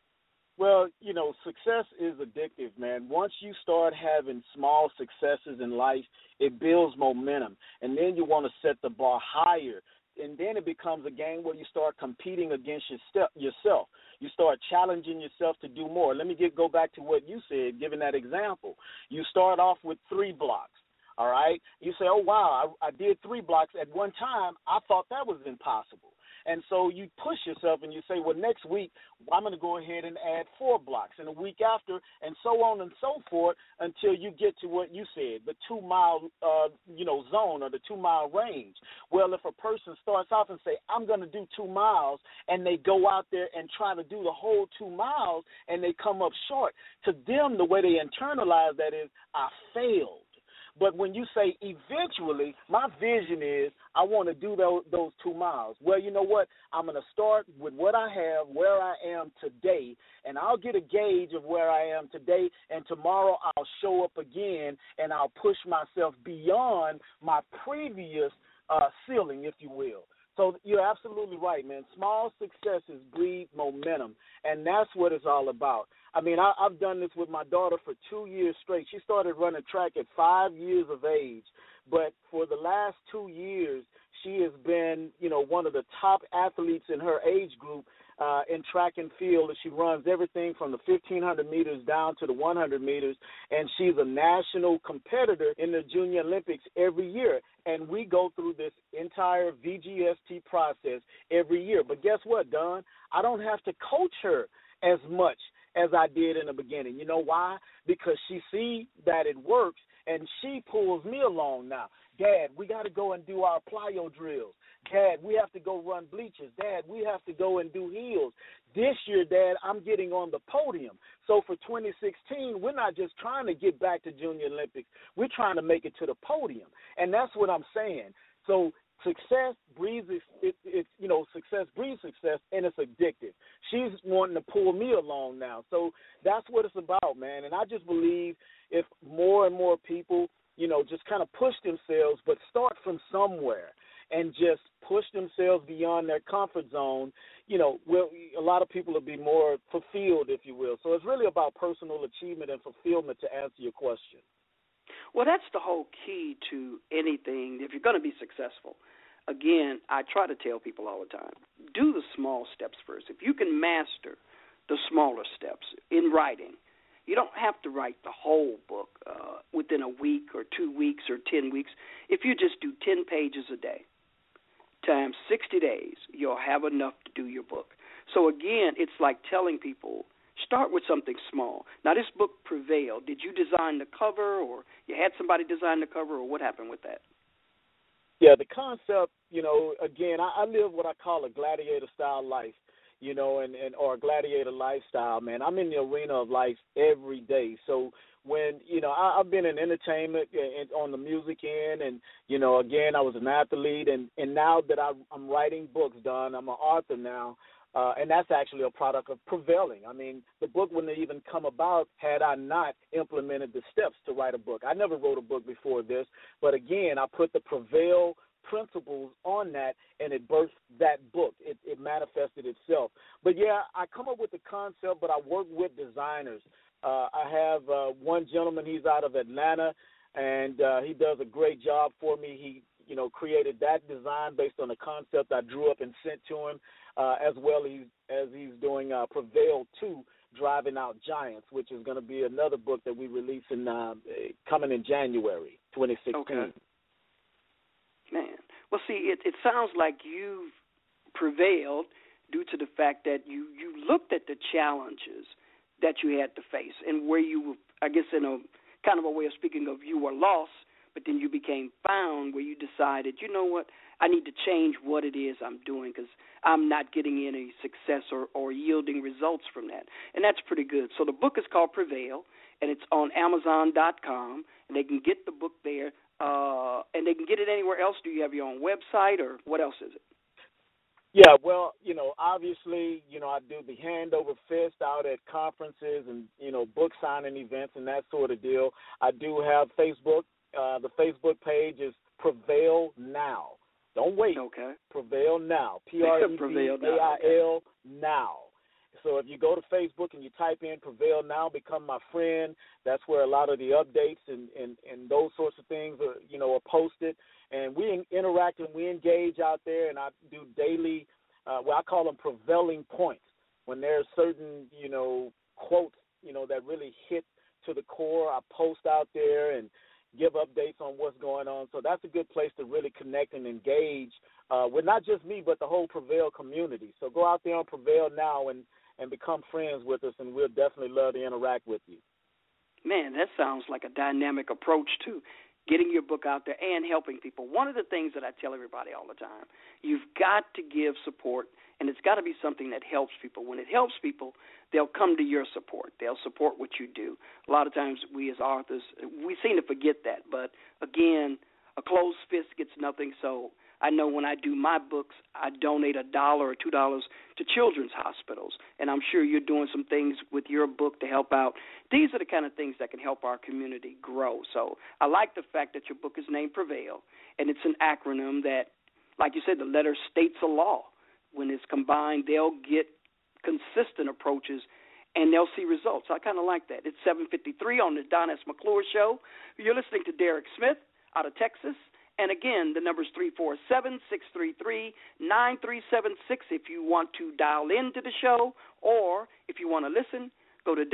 Well, you know, success is addictive, man. Once you start having small successes in life, it builds momentum, and then you want to set the bar higher. And then it becomes a game where you start competing against your step, yourself. You start challenging yourself to do more. Let me get go back to what you said, giving that example. You start off with three blocks, all right? You say, oh, wow, I, I did three blocks. At one time, I thought that was impossible. And so you push yourself and you say, well, next week I'm going to go ahead and add four blocks, and a week after, and so on and so forth until you get to what you said, the two-mile, uh, you know, zone or the two-mile range. Well, if a person starts off and say, I'm going to do two miles, and they go out there and try to do the whole two miles, and they come up short, to them, the way they internalize that is, I failed. But when you say eventually, my vision is I want to do those, those two miles. Well, you know what? I'm going to start with what I have, where I am today, and I'll get a gauge of where I am today, and tomorrow I'll show up again, and I'll push myself beyond my previous uh, ceiling, if you will. So you're absolutely right, man. Small successes breed momentum, and that's what it's all about. I mean, I, I've done this with my daughter for two years straight. She started running track at five years of age, but for the last two years, she has been, you know, one of the top athletes in her age group uh, in track and field. She runs everything from the fifteen hundred meters down to the one hundred meters, and she's a national competitor in the Junior Olympics every year. And we go through this entire V G S T process every year. But guess what, Don? I don't have to coach her as much as I did in the beginning. You know why? Because she sees that it works, and she pulls me along now. Dad, we got to go and do our plyo drills. Dad, we have to go run bleachers. Dad, we have to go and do heels. This year, Dad, I'm getting on the podium. So for twenty sixteen, we're not just trying to get back to Junior Olympics. We're trying to make it to the podium. And that's what I'm saying. So success breeds, it, it, you know, success breeds success, and it's addictive. She's wanting to pull me along now. So that's what it's about, man. And I just believe if more and more people, you know, just kind of push themselves, but start from somewhere and just push themselves beyond their comfort zone, you know, well, a lot of people will be more fulfilled, if you will. So it's really about personal achievement and fulfillment, to answer your question. Well, that's the whole key to anything. If you're going to be successful, again, I try to tell people all the time, do the small steps first. If you can master the smaller steps in writing, you don't have to write the whole book uh, within a week or two weeks or ten weeks. If you just do ten pages a day times sixty days, you'll have enough to do your book. So, again, it's like telling people, start with something small. Now, this book, Prevail, did you design the cover, or you had somebody design the cover, or what happened with that? Yeah, the concept, you know, again, I, I live what I call a gladiator-style life, you know, and, and or a gladiator lifestyle, man. I'm in the arena of life every day. So when, you know, I, I've been in entertainment and on the music end, and, you know, again, I was an athlete, and, and now that I, I'm writing books, Don, I'm an author now, uh, and that's actually a product of prevailing. I mean, the book wouldn't even come about had I not implemented the steps to write a book. I never wrote a book before this, but again, I put the Prevail principles on that, and it birthed that book. It, it manifested itself. But, yeah, I come up with the concept, but I work with designers. Uh, I have uh, one gentleman, he's out of Atlanta, and uh, he does a great job for me. He, you know, created that design based on a concept I drew up and sent to him, uh, as well as, as he's doing uh, Prevail two, Driving Out Giants, which is going to be another book that we release in uh, coming in January twenty sixteen. Okay. Man, well, see, it, it sounds like you've prevailed due to the fact that you, you looked at the challenges that you had to face and where you, I guess in a kind of a way of speaking of, you were lost, but then you became found, where you decided, you know what, I need to change what it is I'm doing because I'm not getting any success or, or yielding results from that. And that's pretty good. So the book is called Prevail, and it's on Amazon dot com, and they can get the book there. Uh, and they can get it anywhere else. Do you have your own website, or what else is it? Yeah, well, you know, obviously, you know, I do the hand over fist out at conferences and, you know, book signing events and that sort of deal. I do have Facebook. Uh, the Facebook page is Prevail Now. Don't wait. Okay. Prevail Now. P R E V A I L Now. So if you go to Facebook and you type in Prevail Now, become my friend, that's where a lot of the updates and, and, and those sorts of things are, you know, are posted. And we interact and we engage out there, and I do daily, uh, well, I call them prevailing points, when there's certain, you know, quotes, you know, that really hit to the core. I post out there and give updates on what's going on. So that's a good place to really connect and engage uh, with not just me, but the whole Prevail community. So go out there on Prevail now and, and become friends with us, and we'll definitely love to interact with you. Man, that sounds like a dynamic approach, too, getting your book out there and helping people. One of the things that I tell everybody all the time, you've got to give support, and it's got to be something that helps people. When it helps people, they'll come to your support. They'll support what you do. A lot of times we as authors, we seem to forget that. But, again, a closed fist gets nothing. So I know when I do my books, I donate a dollar or two dollars to children's hospitals, and I'm sure you're doing some things with your book to help out. These are the kind of things that can help our community grow. So I like the fact that your book is named Prevail, and it's an acronym that, like you said, the letter states a law. When it's combined, they'll get consistent approaches, and they'll see results. I kind of like that. It's seven fifty-three on the Don S. McClure Show. You're listening to Derek Smith out of Texas. And, again, the number is three four seven, six three three, nine three seven six if you want to dial into the show, or if you want to listen, go to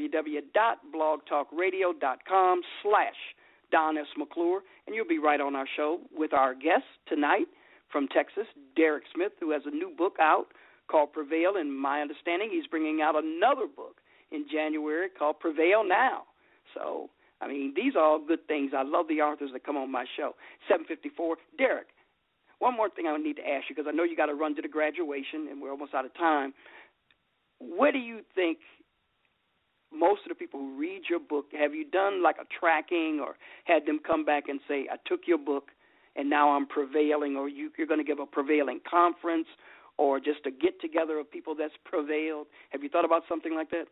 www.blogtalkradio.com slash Don S. McClure, and you'll be right on our show with our guest tonight from Texas, Derek Smith, who has a new book out called Prevail. And my understanding, he's bringing out another book in January called Prevail Now. So, I mean, these are all good things. I love the authors that come on my show. seven fifty-four. Derek, one more thing I need to ask you, because I know you got to run to the graduation, and we're almost out of time. What do you think most of the people who read your book, have you done like a tracking or had them come back and say, I took your book and now I'm prevailing, or you, you're going to give a prevailing conference or just a get-together of people that's prevailed? Have you thought about something like that?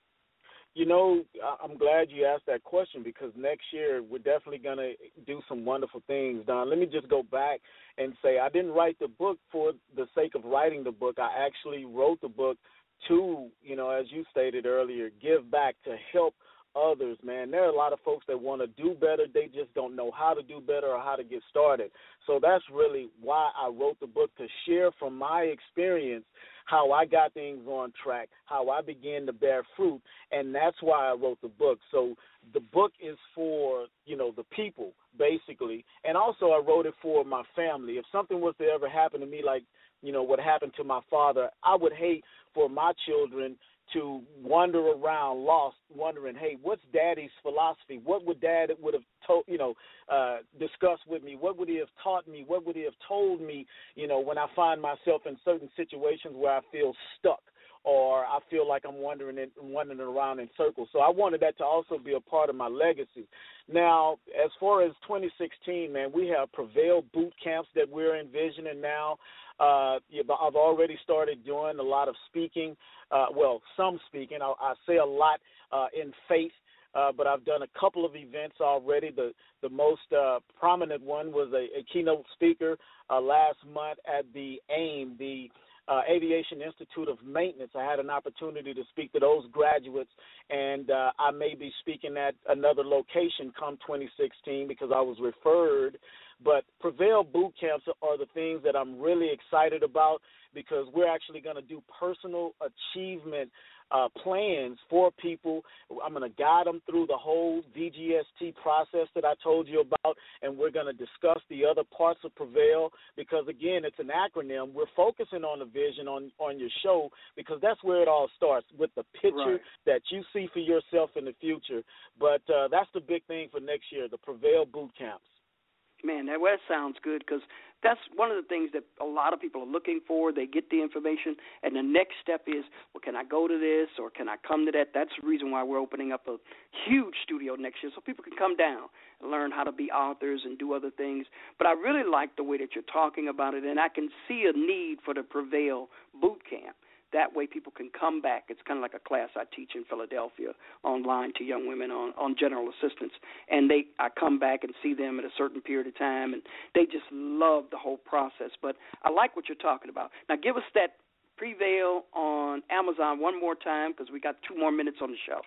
You know, I'm glad you asked that question, because next year we're definitely going to do some wonderful things, Don. Let me just go back and say I didn't write the book for the sake of writing the book. I actually wrote the book to, you know, as you stated earlier, give back, to help others, man. There are a lot of folks that want to do better. They just don't know how to do better or how to get started. So that's really why I wrote the book, to share from my experience how I got things on track, how I began to bear fruit, and that's why I wrote the book. So the book is for, you know, the people, basically, and also I wrote it for my family. If something was to ever happen to me, like, you know, what happened to my father, I would hate for my children to wander around lost, wondering, hey, what's Daddy's philosophy? What would Dad would have told, you know, uh, discussed with me? What would he have taught me? What would he have told me, you know, when I find myself in certain situations where I feel stuck or I feel like I'm wandering in, wandering around in circles? So I wanted that to also be a part of my legacy. Now, as far as twenty sixteen, man, we have Prevail boot camps that we're envisioning now. Uh, I've already started doing a lot of speaking, uh, well, some speaking. I, I say a lot uh, in faith, uh, but I've done a couple of events already. The the most uh, prominent one was a, a keynote speaker uh, last month at the AIM, the uh, Aviation Institute of Maintenance. I had an opportunity to speak to those graduates, and uh, I may be speaking at another location come twenty sixteen because I was referred. But Prevail boot camps are the things that I'm really excited about, because we're actually going to do personal achievement uh, plans for people. I'm going to guide them through the whole V G S T process that I told you about, and we're going to discuss the other parts of Prevail, because, again, it's an acronym. We're focusing on the vision on, on your show, because that's where it all starts, with the picture right. that you see for yourself in the future. But uh, that's the big thing for next year, the Prevail boot camps. Man, that, well, that sounds good, because that's one of the things that a lot of people are looking for. They get the information, and the next step is, well, can I go to this or can I come to that? That's the reason why we're opening up a huge studio next year, so people can come down and learn how to be authors and do other things. But I really like the way that you're talking about it, and I can see a need for the Prevail boot camp. That way people can come back. It's kind of like a class I teach in Philadelphia online to young women on, on general assistance. And they I come back and see them at a certain period of time, and they just love the whole process. But I like what you're talking about. Now give us that Prevail on Amazon one more time, because we got two more minutes on the show.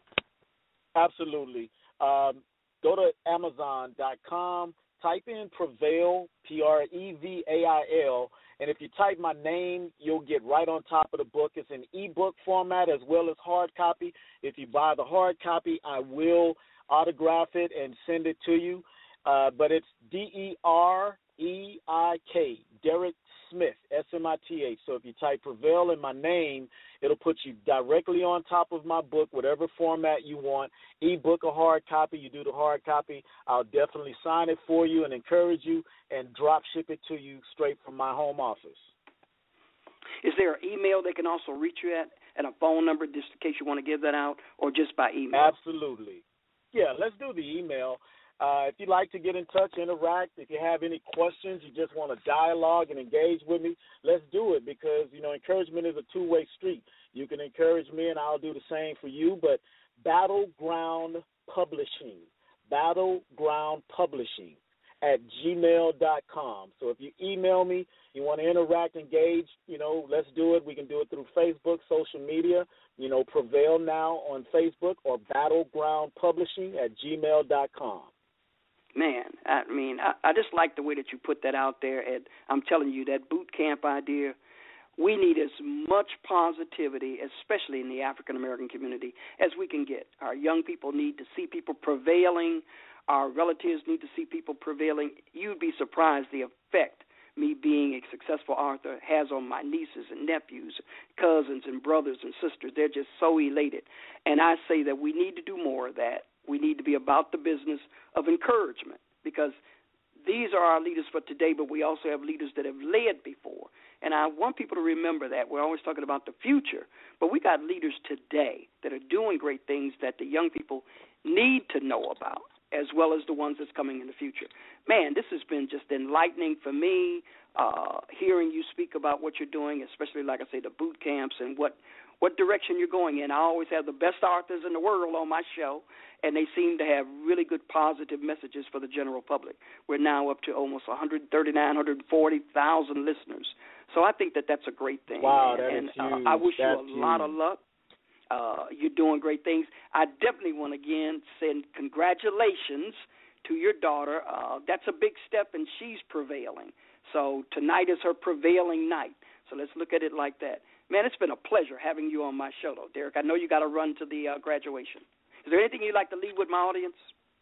Absolutely. Um, go to Amazon dot com, type in Prevail, P R E V A I L, and if you type my name, you'll get right on top of the book. It's in ebook format as well as hard copy. If you buy the hard copy, I will autograph it and send it to you. Uh, but it's D E R E I K, Derek Smith, S M I T H. So if you type Prevail in my name, it'll put you directly on top of my book, whatever format you want, ebook or hard copy. You do the hard copy, I'll definitely sign it for you and encourage you and drop ship it to you straight from my home office. Is there an email they can also reach you at, and a phone number just in case you want to give that out, or just by email? Absolutely. Yeah, let's do the email. Uh, if you'd like to get in touch, interact, if you have any questions, you just want to dialogue and engage with me, let's do it because, you know, encouragement is a two-way street. You can encourage me, and I'll do the same for you, but Battleground Publishing, Battleground Publishing at gmail dot com. So if you email me, you want to interact, engage, you know, let's do it. We can do it through Facebook, social media, you know, Prevail Now on Facebook or Battleground Publishing at gmail dot com. Man, I mean, I, I just like the way that you put that out there, and I'm telling you, that boot camp idea, we need as much positivity, especially in the African-American community, as we can get. Our young people need to see people prevailing. Our relatives need to see people prevailing. You'd be surprised the effect me being a successful author has on my nieces and nephews, cousins and brothers and sisters. They're just so elated. And I say that we need to do more of that. We need to be about the business of encouragement because these are our leaders for today, but we also have leaders that have led before. And I want people to remember that. We're always talking about the future, but we got leaders today that are doing great things that the young people need to know about, as well as the ones that's coming in the future. Man, this has been just enlightening for me, uh, hearing you speak about what you're doing, especially, like I say, the boot camps and what, what direction you're going in. I always have the best authors in the world on my show, and they seem to have really good positive messages for the general public. We're now up to almost one hundred thirty-nine, one hundred forty thousand listeners. So I think that that's a great thing. Wow, that and is huge. Uh, I wish that's you a huge. lot of luck. Uh, you're doing great things. I definitely want to, again, send congratulations to your daughter. Uh, that's a big step, and she's prevailing. So tonight is her prevailing night. So let's look at it like that. Man, it's been a pleasure having you on my show, though, Derek. I know you got to run to the uh, graduation. Is there anything you'd like to leave with my audience?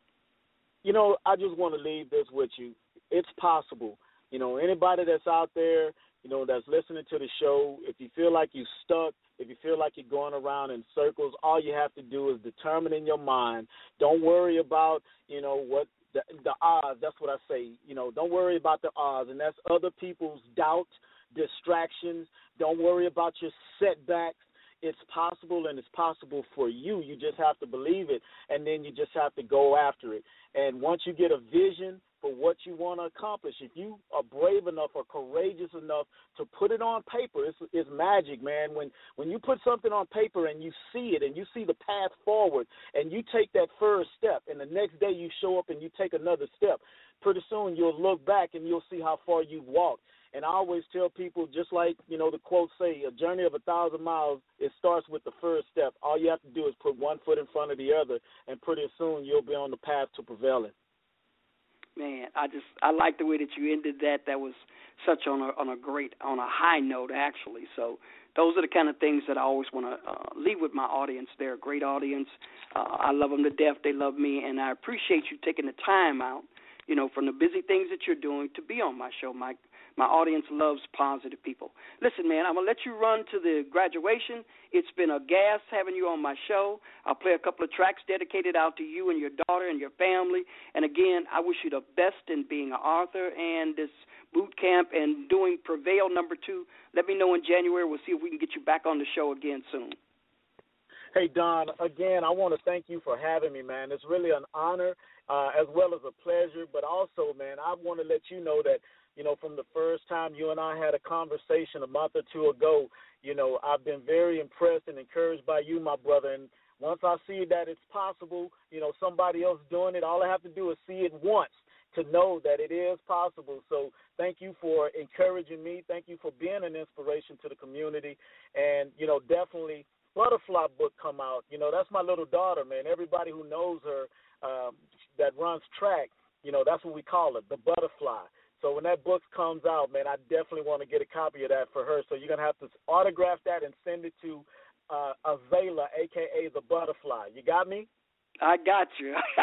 You know, I just want to leave this with you. It's possible. You know, anybody that's out there, you know, that's listening to the show, if you feel like you're stuck, if you feel like you're going around in circles, all you have to do is determine in your mind. Don't worry about, you know, what the, the odds. That's what I say. You know, don't worry about the odds, and that's other people's doubt, distractions. Don't worry about your setbacks. It's possible, and it's possible for you. You just have to believe it, and then you just have to go after it. And once you get a vision for what you want to accomplish, if you are brave enough or courageous enough to put it on paper, it's, it's magic, man. When when you put something on paper and you see it and you see the path forward and you take that first step and the next day you show up and you take another step, pretty soon you'll look back and you'll see how far you've walked. And I always tell people, just like, you know, the quotes say, a journey of a thousand miles, it starts with the first step. All you have to do is put one foot in front of the other, and pretty soon you'll be on the path to prevailing. Man, I just I like the way that you ended that. That was such on a on a great on a high note, actually. So those are the kind of things that I always want to uh, leave with my audience. They're a great audience. Uh, I love them to death. They love me, and I appreciate you taking the time out, you know, from the busy things that you're doing to be on my show, Mike. My audience loves positive people. Listen, man, I'm going to let you run to the graduation. It's been a gas having you on my show. I'll play a couple of tracks dedicated out to you and your daughter and your family. And, again, I wish you the best in being an author and this boot camp and doing Prevail number two. Let me know in January. We'll see if we can get you back on the show again soon. Hey, Don, again, I want to thank you for having me, man. It's really an honor uh, as well as a pleasure. But also, man, I want to let you know that, you know, from the first time you and I had a conversation a month or two ago, you know, I've been very impressed and encouraged by you, my brother. And once I see that it's possible, you know, somebody else doing it, all I have to do is see it once to know that it is possible. So thank you for encouraging me. Thank you for being an inspiration to the community. And, you know, definitely Butterfly book come out. You know, that's my little daughter, man. Everybody who knows her um, that runs track, you know, that's what we call it, the Butterfly. So when that book comes out, man, I definitely want to get a copy of that for her. So you're going to have to autograph that and send it to uh, Azela, a k a. the Butterfly. You got me? I got you. I got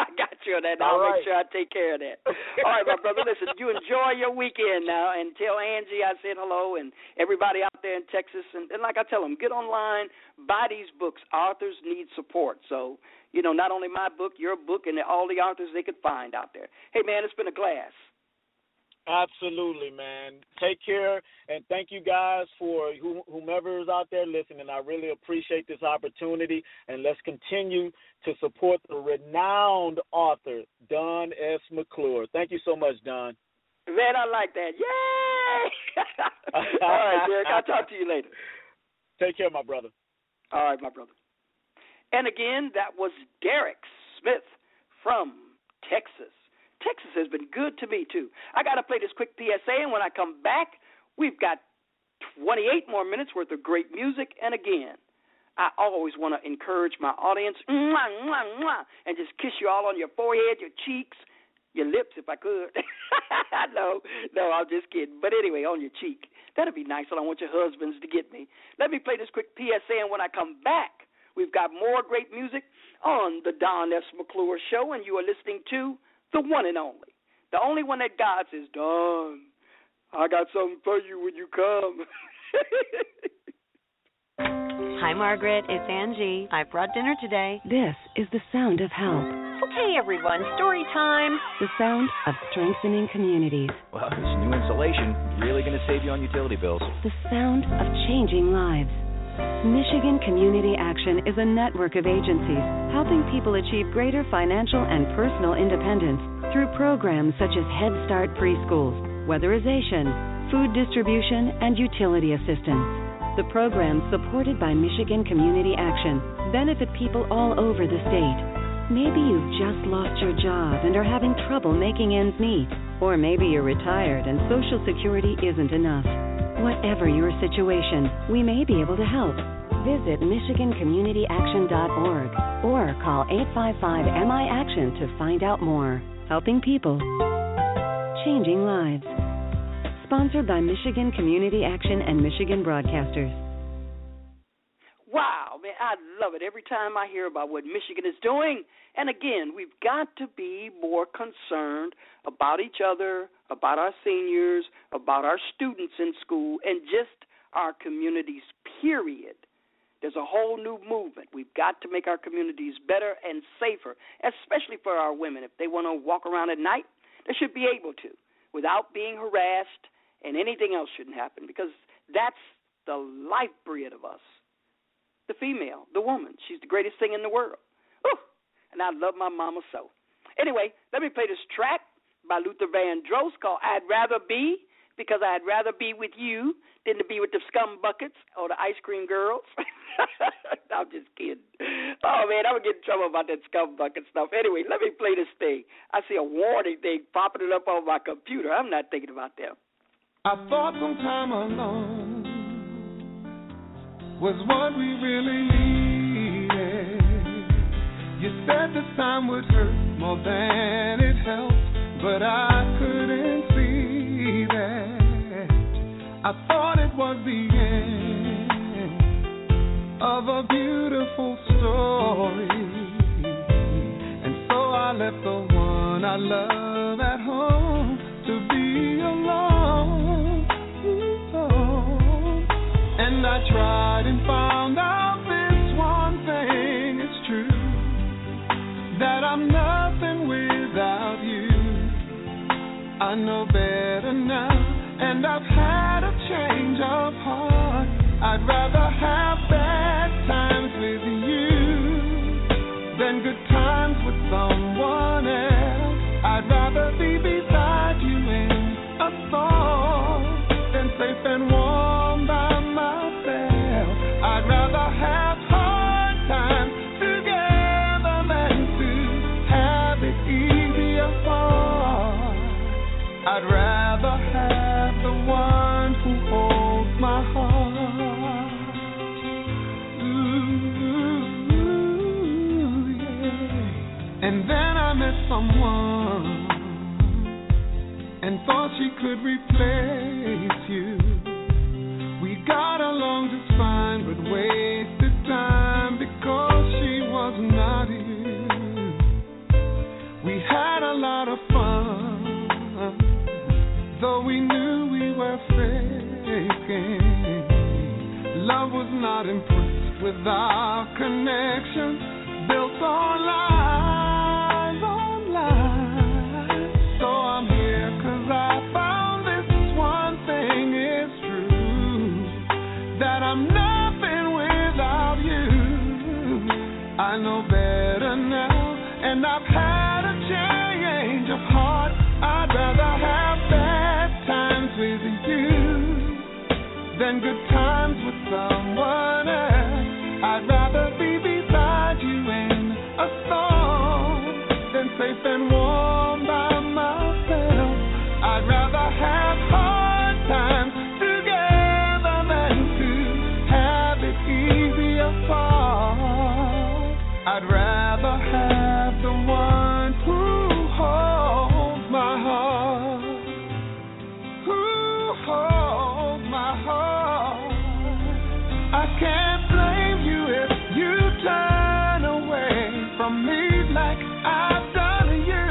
sure that. All I'll right. make sure I take care of that. All right, my brother. Listen, you enjoy your weekend now, and tell Angie I said hello, and everybody out there in Texas. And, and like I tell them, get online, buy these books. Authors need support. So, you know, not only my book, your book, and all the authors they could find out there. Hey, man, it's been a glass. Absolutely, man. Take care, and thank you guys for whomever is out there listening. I really appreciate this opportunity, and let's continue to support the renowned author, Don S. McClure. Thank you so much, Don. Man, I like that. Yay! All right, Derek, I'll talk to you later. Take care, my brother. All right, my brother. And again, that was Derek Smith from Texas. Texas has been good to me, too. I got to play this quick P S A, and when I come back, we've got twenty-eight more minutes worth of great music. And again, I always want to encourage my audience, mwah, mwah, mwah, and just kiss you all on your forehead, your cheeks, your lips, if I could. no, no, I'm just kidding. But anyway, on your cheek. That'd be nice, and I want your husbands to get me. Let me play this quick P S A, and when I come back, we've got more great music on the Don S. McClure Show, and you are listening to the one and only. The only one that God says, Don, I got something for you when you come. Hi, Margaret. It's Angie. I brought dinner today. This is the sound of help. Okay, everyone. Story time. The sound of strengthening communities. Well, this new insulation really going to save you on utility bills. The sound of changing lives. Michigan Community Action is a network of agencies helping people achieve greater financial and personal independence through programs such as Head Start preschools, weatherization, food distribution, and utility assistance. The programs supported by Michigan Community Action benefit people all over the state. Maybe you've just lost your job and are having trouble making ends meet. Or maybe you're retired and Social Security isn't enough. Whatever your situation, we may be able to help. Visit Michigan Community Action dot org or call eight five five M I Action to find out more. Helping people, changing lives. Sponsored by Michigan Community Action and Michigan Broadcasters. Wow, man, I love it every time I hear about what Michigan is doing. And again, we've got to be more concerned about each other, about our seniors, about our students in school, and just our communities, period. There's a whole new movement. We've got to make our communities better and safer, especially for our women. If they want to walk around at night, they should be able to without being harassed, and anything else shouldn't happen, because that's the lifeblood of us. The female, the woman. She's the greatest thing in the world. Whew. And I love my mama so. Anyway, let me play this track by Luther Vandross called I'd Rather Be, because I'd rather be with you than to be with the scum buckets or the ice cream girls. I'm just kidding. Oh, man, I'm going to get in trouble about that scum bucket stuff. Anyway, let me play this thing. I see a warning thing popping it up on my computer. I'm not thinking about them. I thought some time alone was what we really needed. You said the time would hurt more than it helped, but I couldn't see that. I thought it was the end of a beautiful story, and so I left the one I love at home to be alone. And I tried and found out this one thing is true, that I'm nothing without you. I know better now, and I've had a change of heart. I'd rather have bad times with you than good times with someone else. I'd rather be beside you in a song than safe and warm by myself. I'd rather have hard times together than to have it easy apart. I'd rather have the one who holds my heart. Ooh, yeah. And then I met someone and thought she could replace you. We got along just fine, but wasted time because she was not you. We talking. Love was not impressed with our connection, built on lies, on lies. So I'm here 'cause I found this one thing is true, that I'm nothing without you. I know better now, and I've had a change of heart. I'd rather have bad times with you than good times with someone else. I'd rather be beside you in a storm than safe and warm by myself. I'd rather have hard times together than to have it easy apart. I'd rather have the one who holds my heart, who holds my heart. I can't blame you if you turn away from me like I've done to you.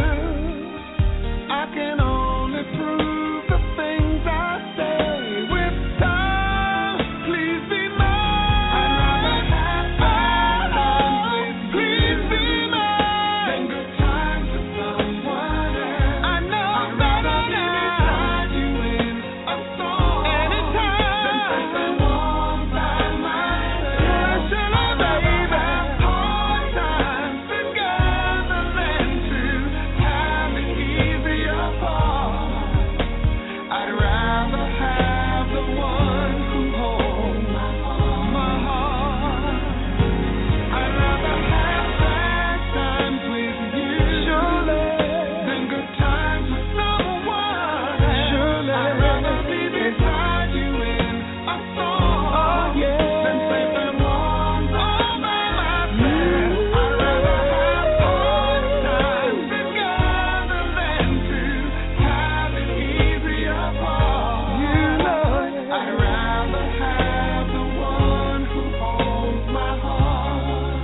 I can only prove the things I say with time. Please be mine. I'd rather have bad times, please be mine, than good times with someone else. I know I'd rather be beside you in a storm anytime than safe and warm by myself. Should I, baby? Hard times together than to have it easy apart. I'd rather have the one who holds my heart. I'd rather have bad times with you, surely, than good times with no one else. Surely, I'd rather be beside you in a storm, oh, yeah, than safe and warm all by myself. I'd rather have hard times together than to have it easy apart. You know it. I'd rather have the one who holds my heart.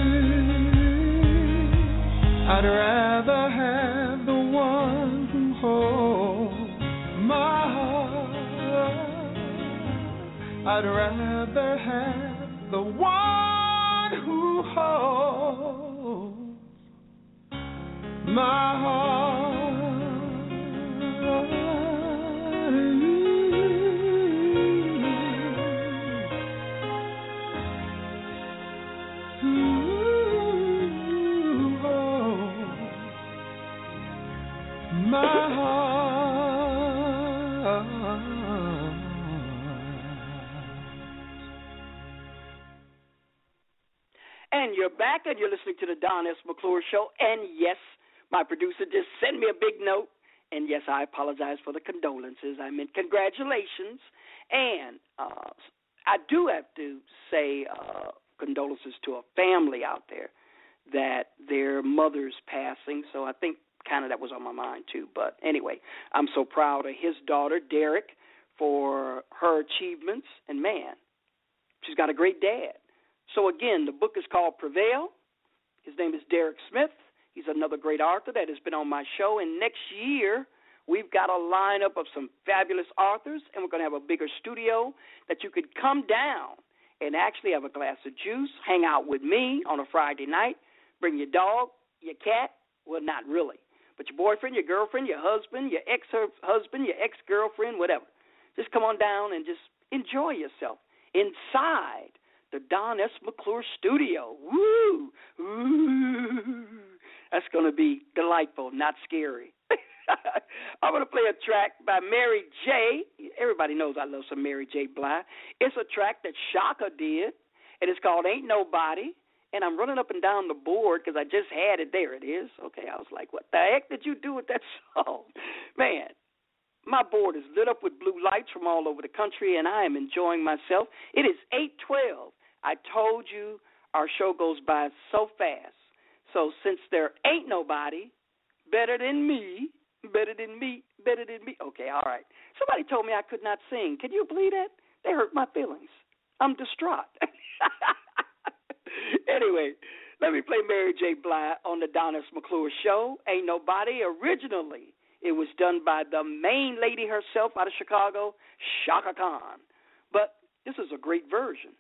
I'd rather have the one who holds my heart. I'd rather have the one who holds my heart. Who holds my heart. And you're back, and you're listening to the Don S. McClure Show. And yes, my producer just sent me a big note. And yes, I apologize for the condolences. I meant congratulations. And uh, I do have to say uh, condolences to a family out there that their mother's passing. So I think kind of that was on my mind too. But anyway, I'm so proud of his daughter, Derek, for her achievements. And man, she's got a great dad. So again, the book is called Prevail. His name is Derek Smith. He's another great author that has been on my show. And next year, we've got a lineup of some fabulous authors, and we're going to have a bigger studio that you could come down and actually have a glass of juice, hang out with me on a Friday night, bring your dog, your cat, well, not really, but your boyfriend, your girlfriend, your husband, your ex-husband, your ex-girlfriend, whatever. Just come on down and just enjoy yourself inside the Don S. McClure studio. Woo! Woo! That's going to be delightful, not scary. I'm going to play a track by Mary J. Everybody knows I love some Mary J. Blige. It's a track that Shaka did, and it's called Ain't Nobody. And I'm running up and down the board because I just had it. There it is. Okay, I was like, what the heck did you do with that song? Man, my board is lit up with blue lights from all over the country, and I am enjoying myself. It is eight twelve. I told you our show goes by so fast. So since there ain't nobody better than me, better than me, better than me. Okay, all right. Somebody told me I could not sing. Can you believe that? They hurt my feelings. I'm distraught. Anyway, let me play Mary J. Blige on the Don S. McClure Show. Ain't Nobody. Originally, it was done by the main lady herself out of Chicago, Shaka Khan. but this is a great version.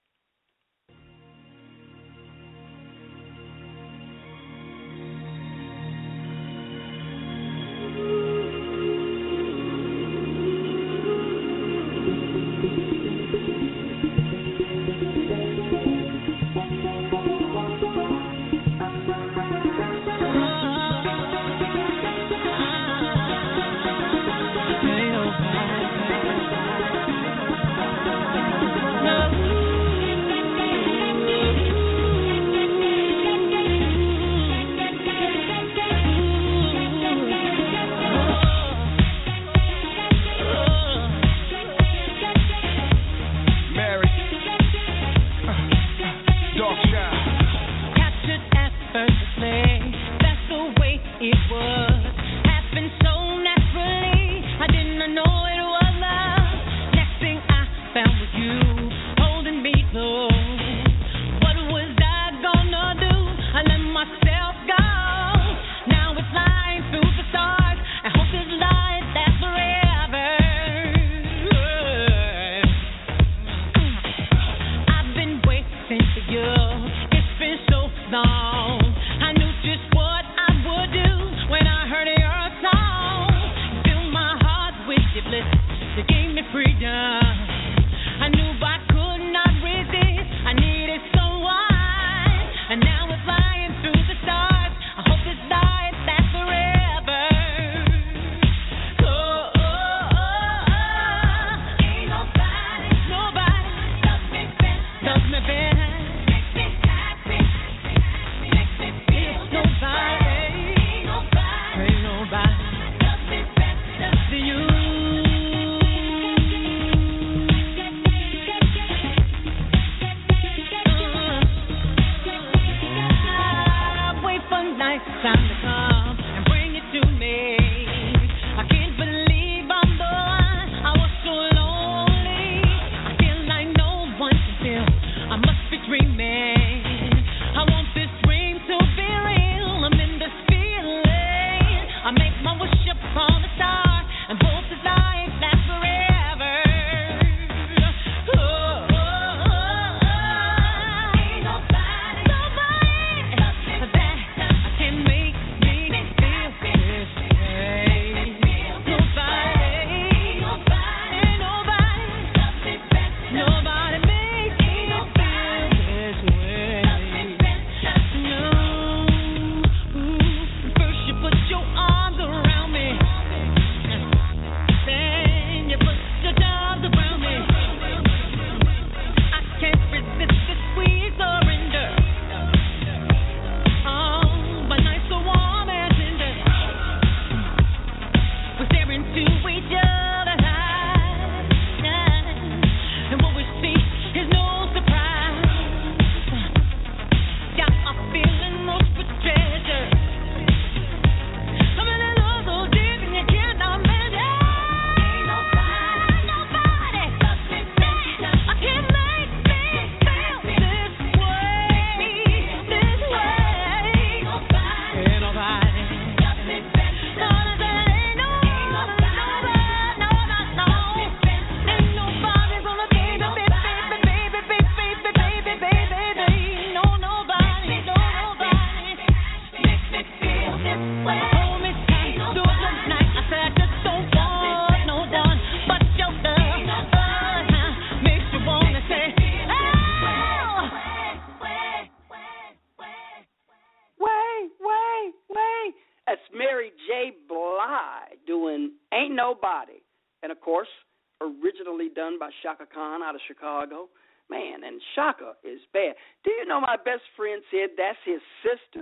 Nobody. And, of course, originally done by Shaka Khan out of Chicago. Man, and Shaka is bad. Do you know my best friend said that's his sister?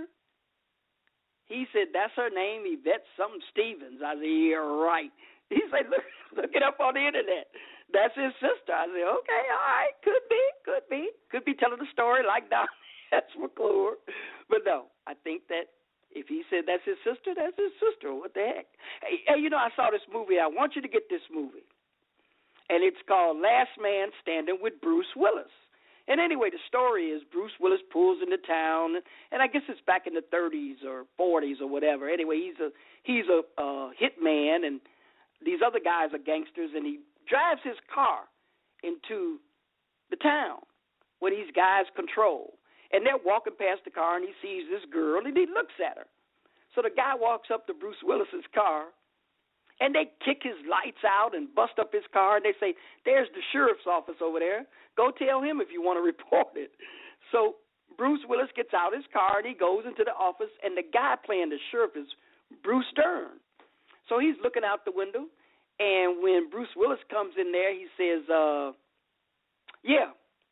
He said that's her name, Yvette something Stevens. I said, yeah, right. He said, look, look it up on the Internet. That's his sister. I said, okay, all right, could be, could be. Could be telling the story like Don S. McClure. But, no, I think that if he said that's his sister, that's his sister. What the heck? Hey, hey, you know, I saw this movie. I want you to get this movie. And it's called Last Man Standing with Bruce Willis. And anyway, the story is Bruce Willis pulls into town, and I guess it's back in the thirties or forties or whatever. Anyway, he's a he's a uh, hitman, and these other guys are gangsters, and he drives his car into the town where these guys control. And they're walking past the car, and he sees this girl, and he looks at her. So the guy walks up to Bruce Willis's car, and they kick his lights out and bust up his car, and they say, there's the sheriff's office over there. Go tell him if you want to report it. So Bruce Willis gets out his car, and he goes into the office, and the guy playing the sheriff is Bruce Dern. So he's looking out the window, and when Bruce Willis comes in there, he says, uh, yeah,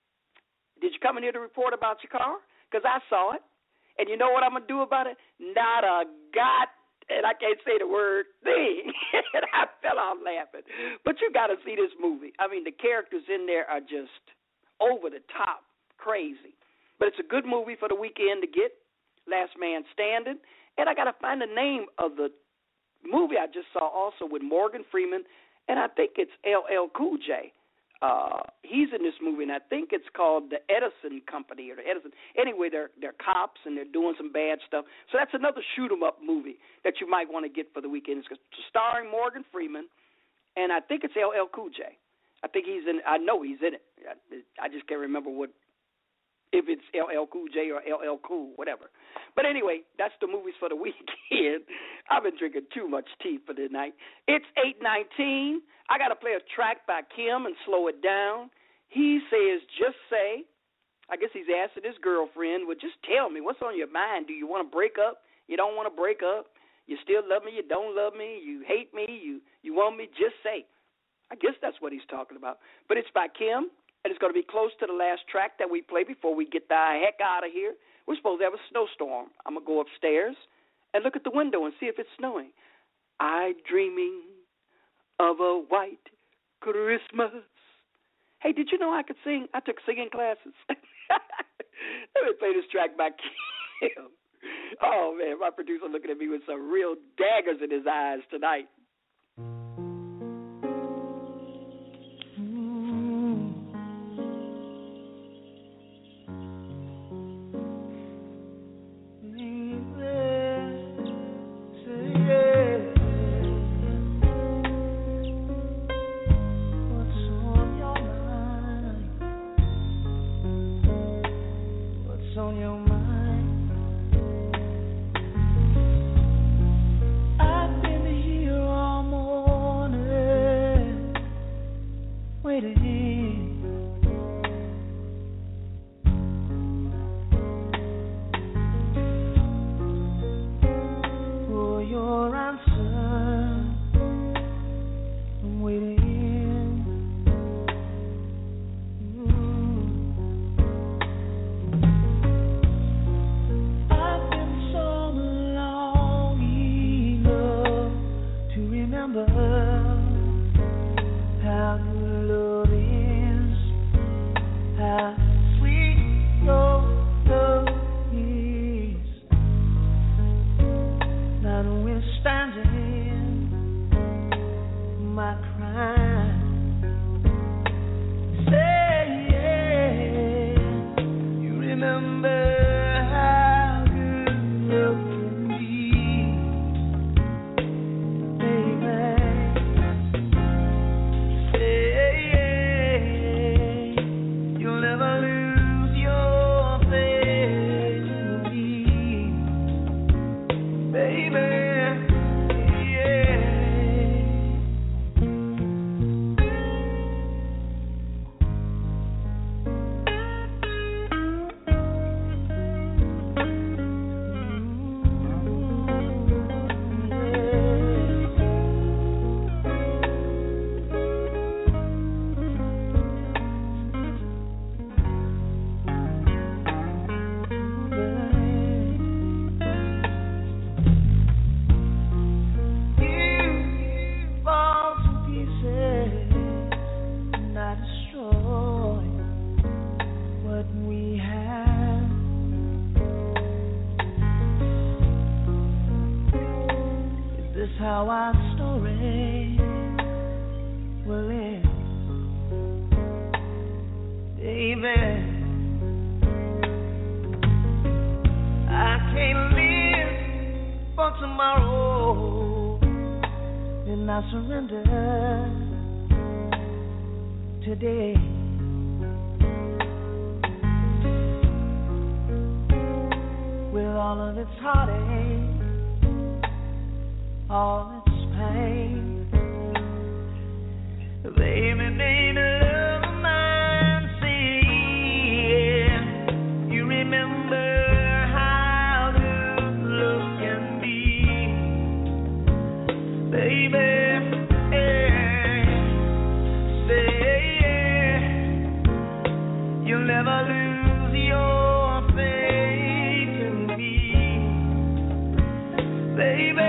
did you come in here to report about your car? Because I saw it. And you know what I'm going to do about it? Not a god, and I can't say the word, thing. And I fell off laughing. But you got to see this movie. I mean, the characters in there are just over the top, crazy. But it's a good movie for the weekend to get, Last Man Standing. And I got to find the name of the movie I just saw also with Morgan Freeman, and I think it's L L Cool J. Uh, he's in this movie, and I think it's called The Edison Company or The Edison. Anyway, they're they're cops and they're doing some bad stuff. So that's another shoot 'em up movie that you might want to get for the weekend. It's starring Morgan Freeman, and I think it's L L Cool J. I think he's in. I know he's in it. I, I just can't remember what. If it's L L Cool J or L L Cool, whatever. But anyway, that's the movies for the weekend. I've been drinking too much tea for the night. It's eight nineteen. I got to play a track by Kim and slow it down. He says, just say, I guess he's asking his girlfriend, well, just tell me, what's on your mind? Do you want to break up? You don't want to break up? You still love me? You don't love me? You hate me? You, you want me? Just say. I guess that's what he's talking about. But it's by Kim. And it's going to be close to the last track that we play before we get the heck out of here. We're supposed to have a snowstorm. I'm going to go upstairs and look at the window and see if it's snowing. I dreaming of a white Christmas. Hey, did you know I could sing? I took singing classes. Let me play this track by Kim. Oh, man, my producer looking at me with some real daggers in his eyes tonight. how our story will end, baby. I can't live for tomorrow, and I surrender today. With all of its heartache, all its pain. Baby, baby, love of mine, see, yeah. You remember how to look at me, baby, yeah. Say, yeah. You'll never lose your faith in me, baby.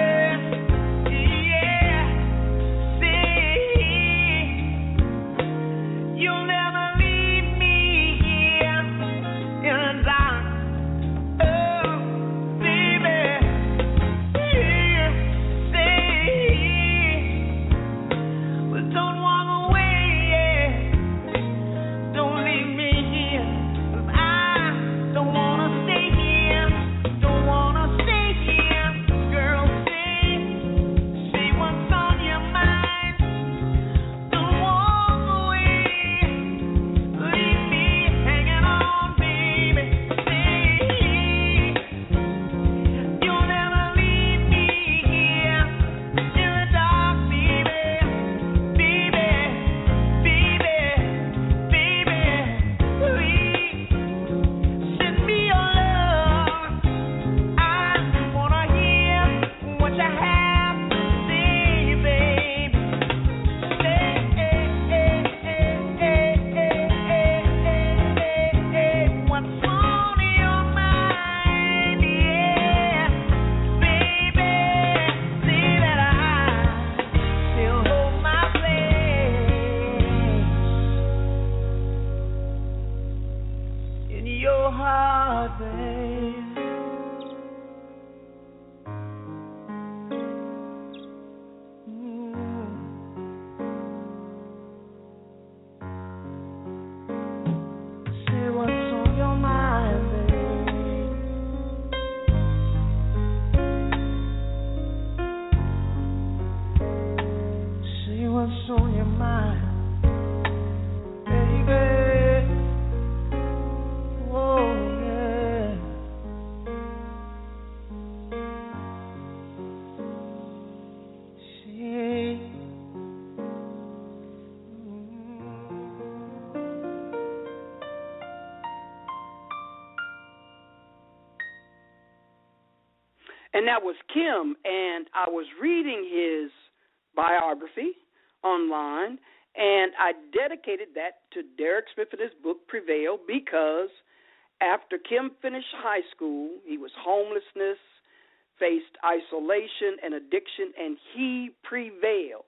And that was Kim, and I was reading his biography online, and I dedicated that to Derek Smith and his book, Prevail, because after Kim finished high school, he was homelessness, faced isolation and addiction, and he prevailed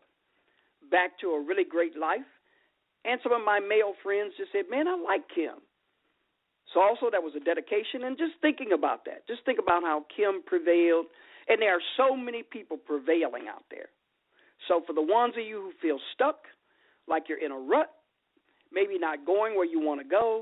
back to a really great life. And some of my male friends just said, man, I like Kim. So also that was a dedication, and just thinking about that. Just think about how Kim prevailed, and there are so many people prevailing out there. So for the ones of you who feel stuck, like you're in a rut, maybe not going where you want to go,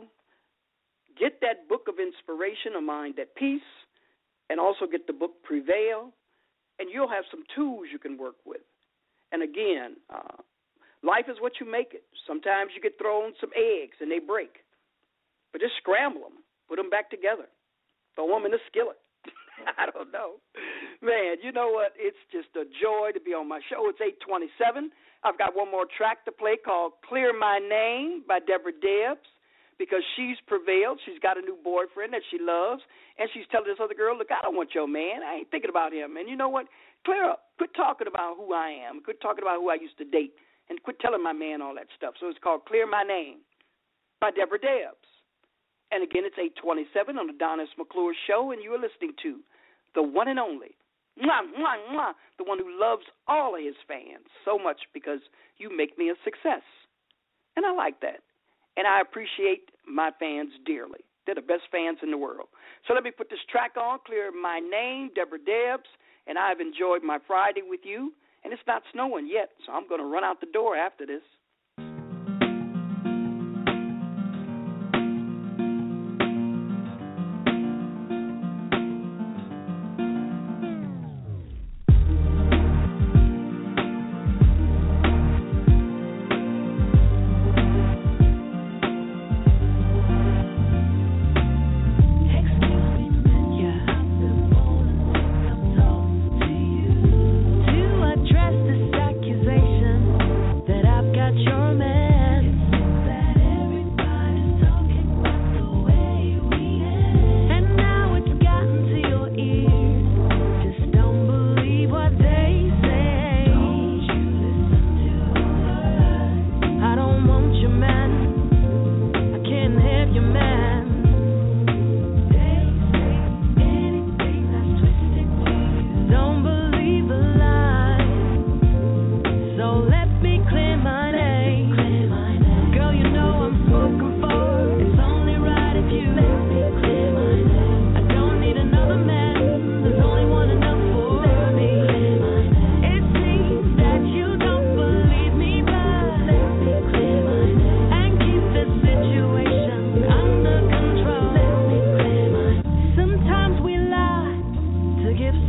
get that book of inspiration, A Mind at Peace, and also get the book Prevail, and you'll have some tools you can work with. And again, uh, life is what you make it. Sometimes you get thrown some eggs and they break. But just scramble them, put them back together, throw them in the skillet. I don't know. Man, you know what? It's just a joy to be on my show. It's eight twenty-seven. I've got one more track to play called Clear My Name by Deborah Debs, because she's prevailed. She's got a new boyfriend that she loves, and she's telling this other girl, look, I don't want your man. I ain't thinking about him. And you know what? Clear up. Quit talking about who I am. Quit talking about who I used to date, and quit telling my man all that stuff. So it's called Clear My Name by Deborah Debs. And again, it's eight twenty-seven on the Don S. McClure Show, and you are listening to the one and only, mwah, mwah, mwah, the one who loves all of his fans so much because you make me a success. And I like that. And I appreciate my fans dearly. They're the best fans in the world. So let me put this track on, Clear My Name, Deborah Debs, and I've enjoyed my Friday with you. And it's not snowing yet, so I'm going to run out the door after this.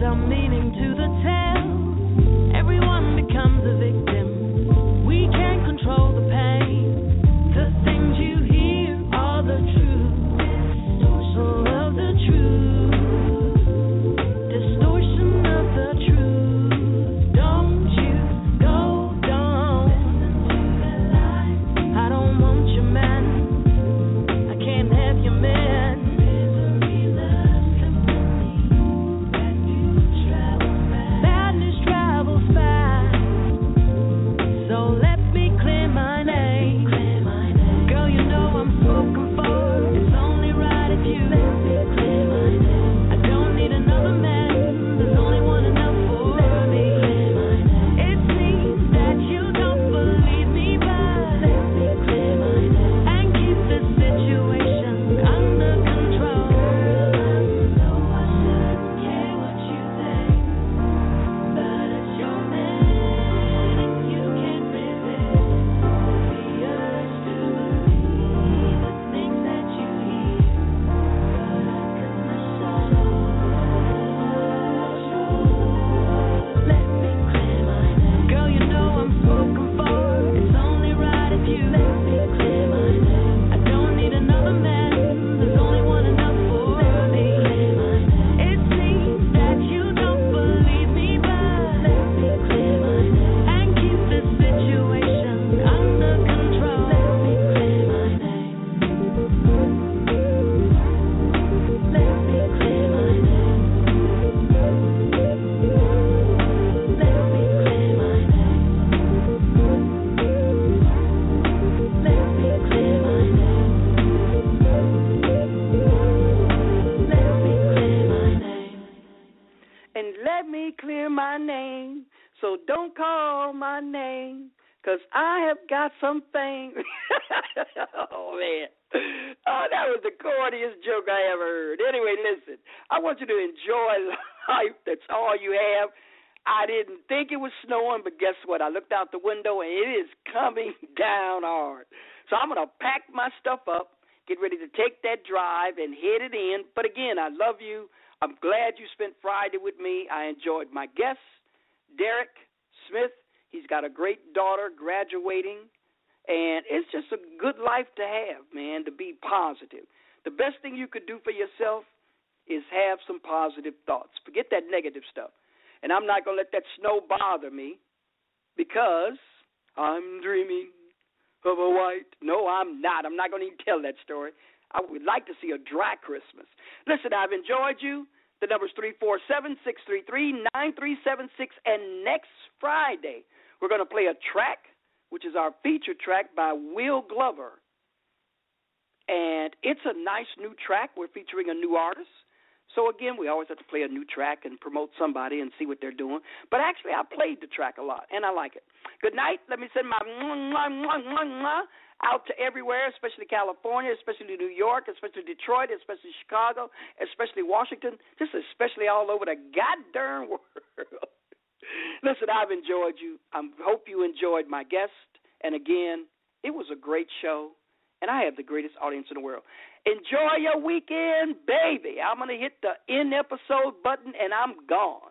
I'm leaning to the tale. Everyone becomes a victim. We can't control the pain. The things you hear are the truth. Distortion of the truth. Distortion of the truth. Don't you go down. I don't want your man. I can't have your man. Badness travels fast. So let me clear my name. Girl, you know I'm spoken for. It's only right if you let me clear my name. I don't need another man. There's only one enough for me. It seems that you don't believe me, but let me clear my name and keep the situation under control. Girl, I know I shouldn't care what you think, but it's your man and you can't resist the urge to believe the things that you hear. But I couldn't let me clear my name. Girl, you know I'm spoken for. It's only right if you let me clear my name. I don't need another man. There's only one enough for me. It seems that you don't believe me, but let me clear my name and keep the situation under control. Let me clear my name. Let me clear my name. Let me clear my name. Let me clear my name. Let me clear my name. And let me clear my name, so don't call my name, 'cause I have got something. Oh, man. Oh, that was the corniest joke I ever heard. Anyway, listen, I want you to enjoy life. That's all you have. I didn't think it was snowing, but guess what? I looked out the window, and it is coming down hard. So I'm going to pack my stuff up, get ready to take that drive, and head it in. But again, I love you. I'm glad you spent Friday with me. I enjoyed my guest, Derek Smith. He's got a great daughter graduating, and it's just a good life to have, man, to be positive. The best thing you could do for yourself is have some positive thoughts. Forget that negative stuff. And I'm not going to let that snow bother me because I'm dreaming of a white. No, I'm not. I'm not going to even tell that story. I would like to see a dry Christmas. Listen, I've enjoyed you. The number's three four seven, six three three, nine three seven six. And next Friday, we're going to play a track, which is our feature track by Will Glover. And it's a nice new track. We're featuring a new artist. So, again, we always have to play a new track and promote somebody and see what they're doing. But actually, I played the track a lot, and I like it. Good night. Let me send my mwah, mwah, mwah, mwah, mwah out to everywhere, especially California, especially New York, especially Detroit, especially Chicago, especially Washington, just especially all over the goddamn world. Listen, I've enjoyed you. I hope you enjoyed my guest. And, again, it was a great show, and I have the greatest audience in the world. Enjoy your weekend, baby. I'm going to hit the end episode button, and I'm gone.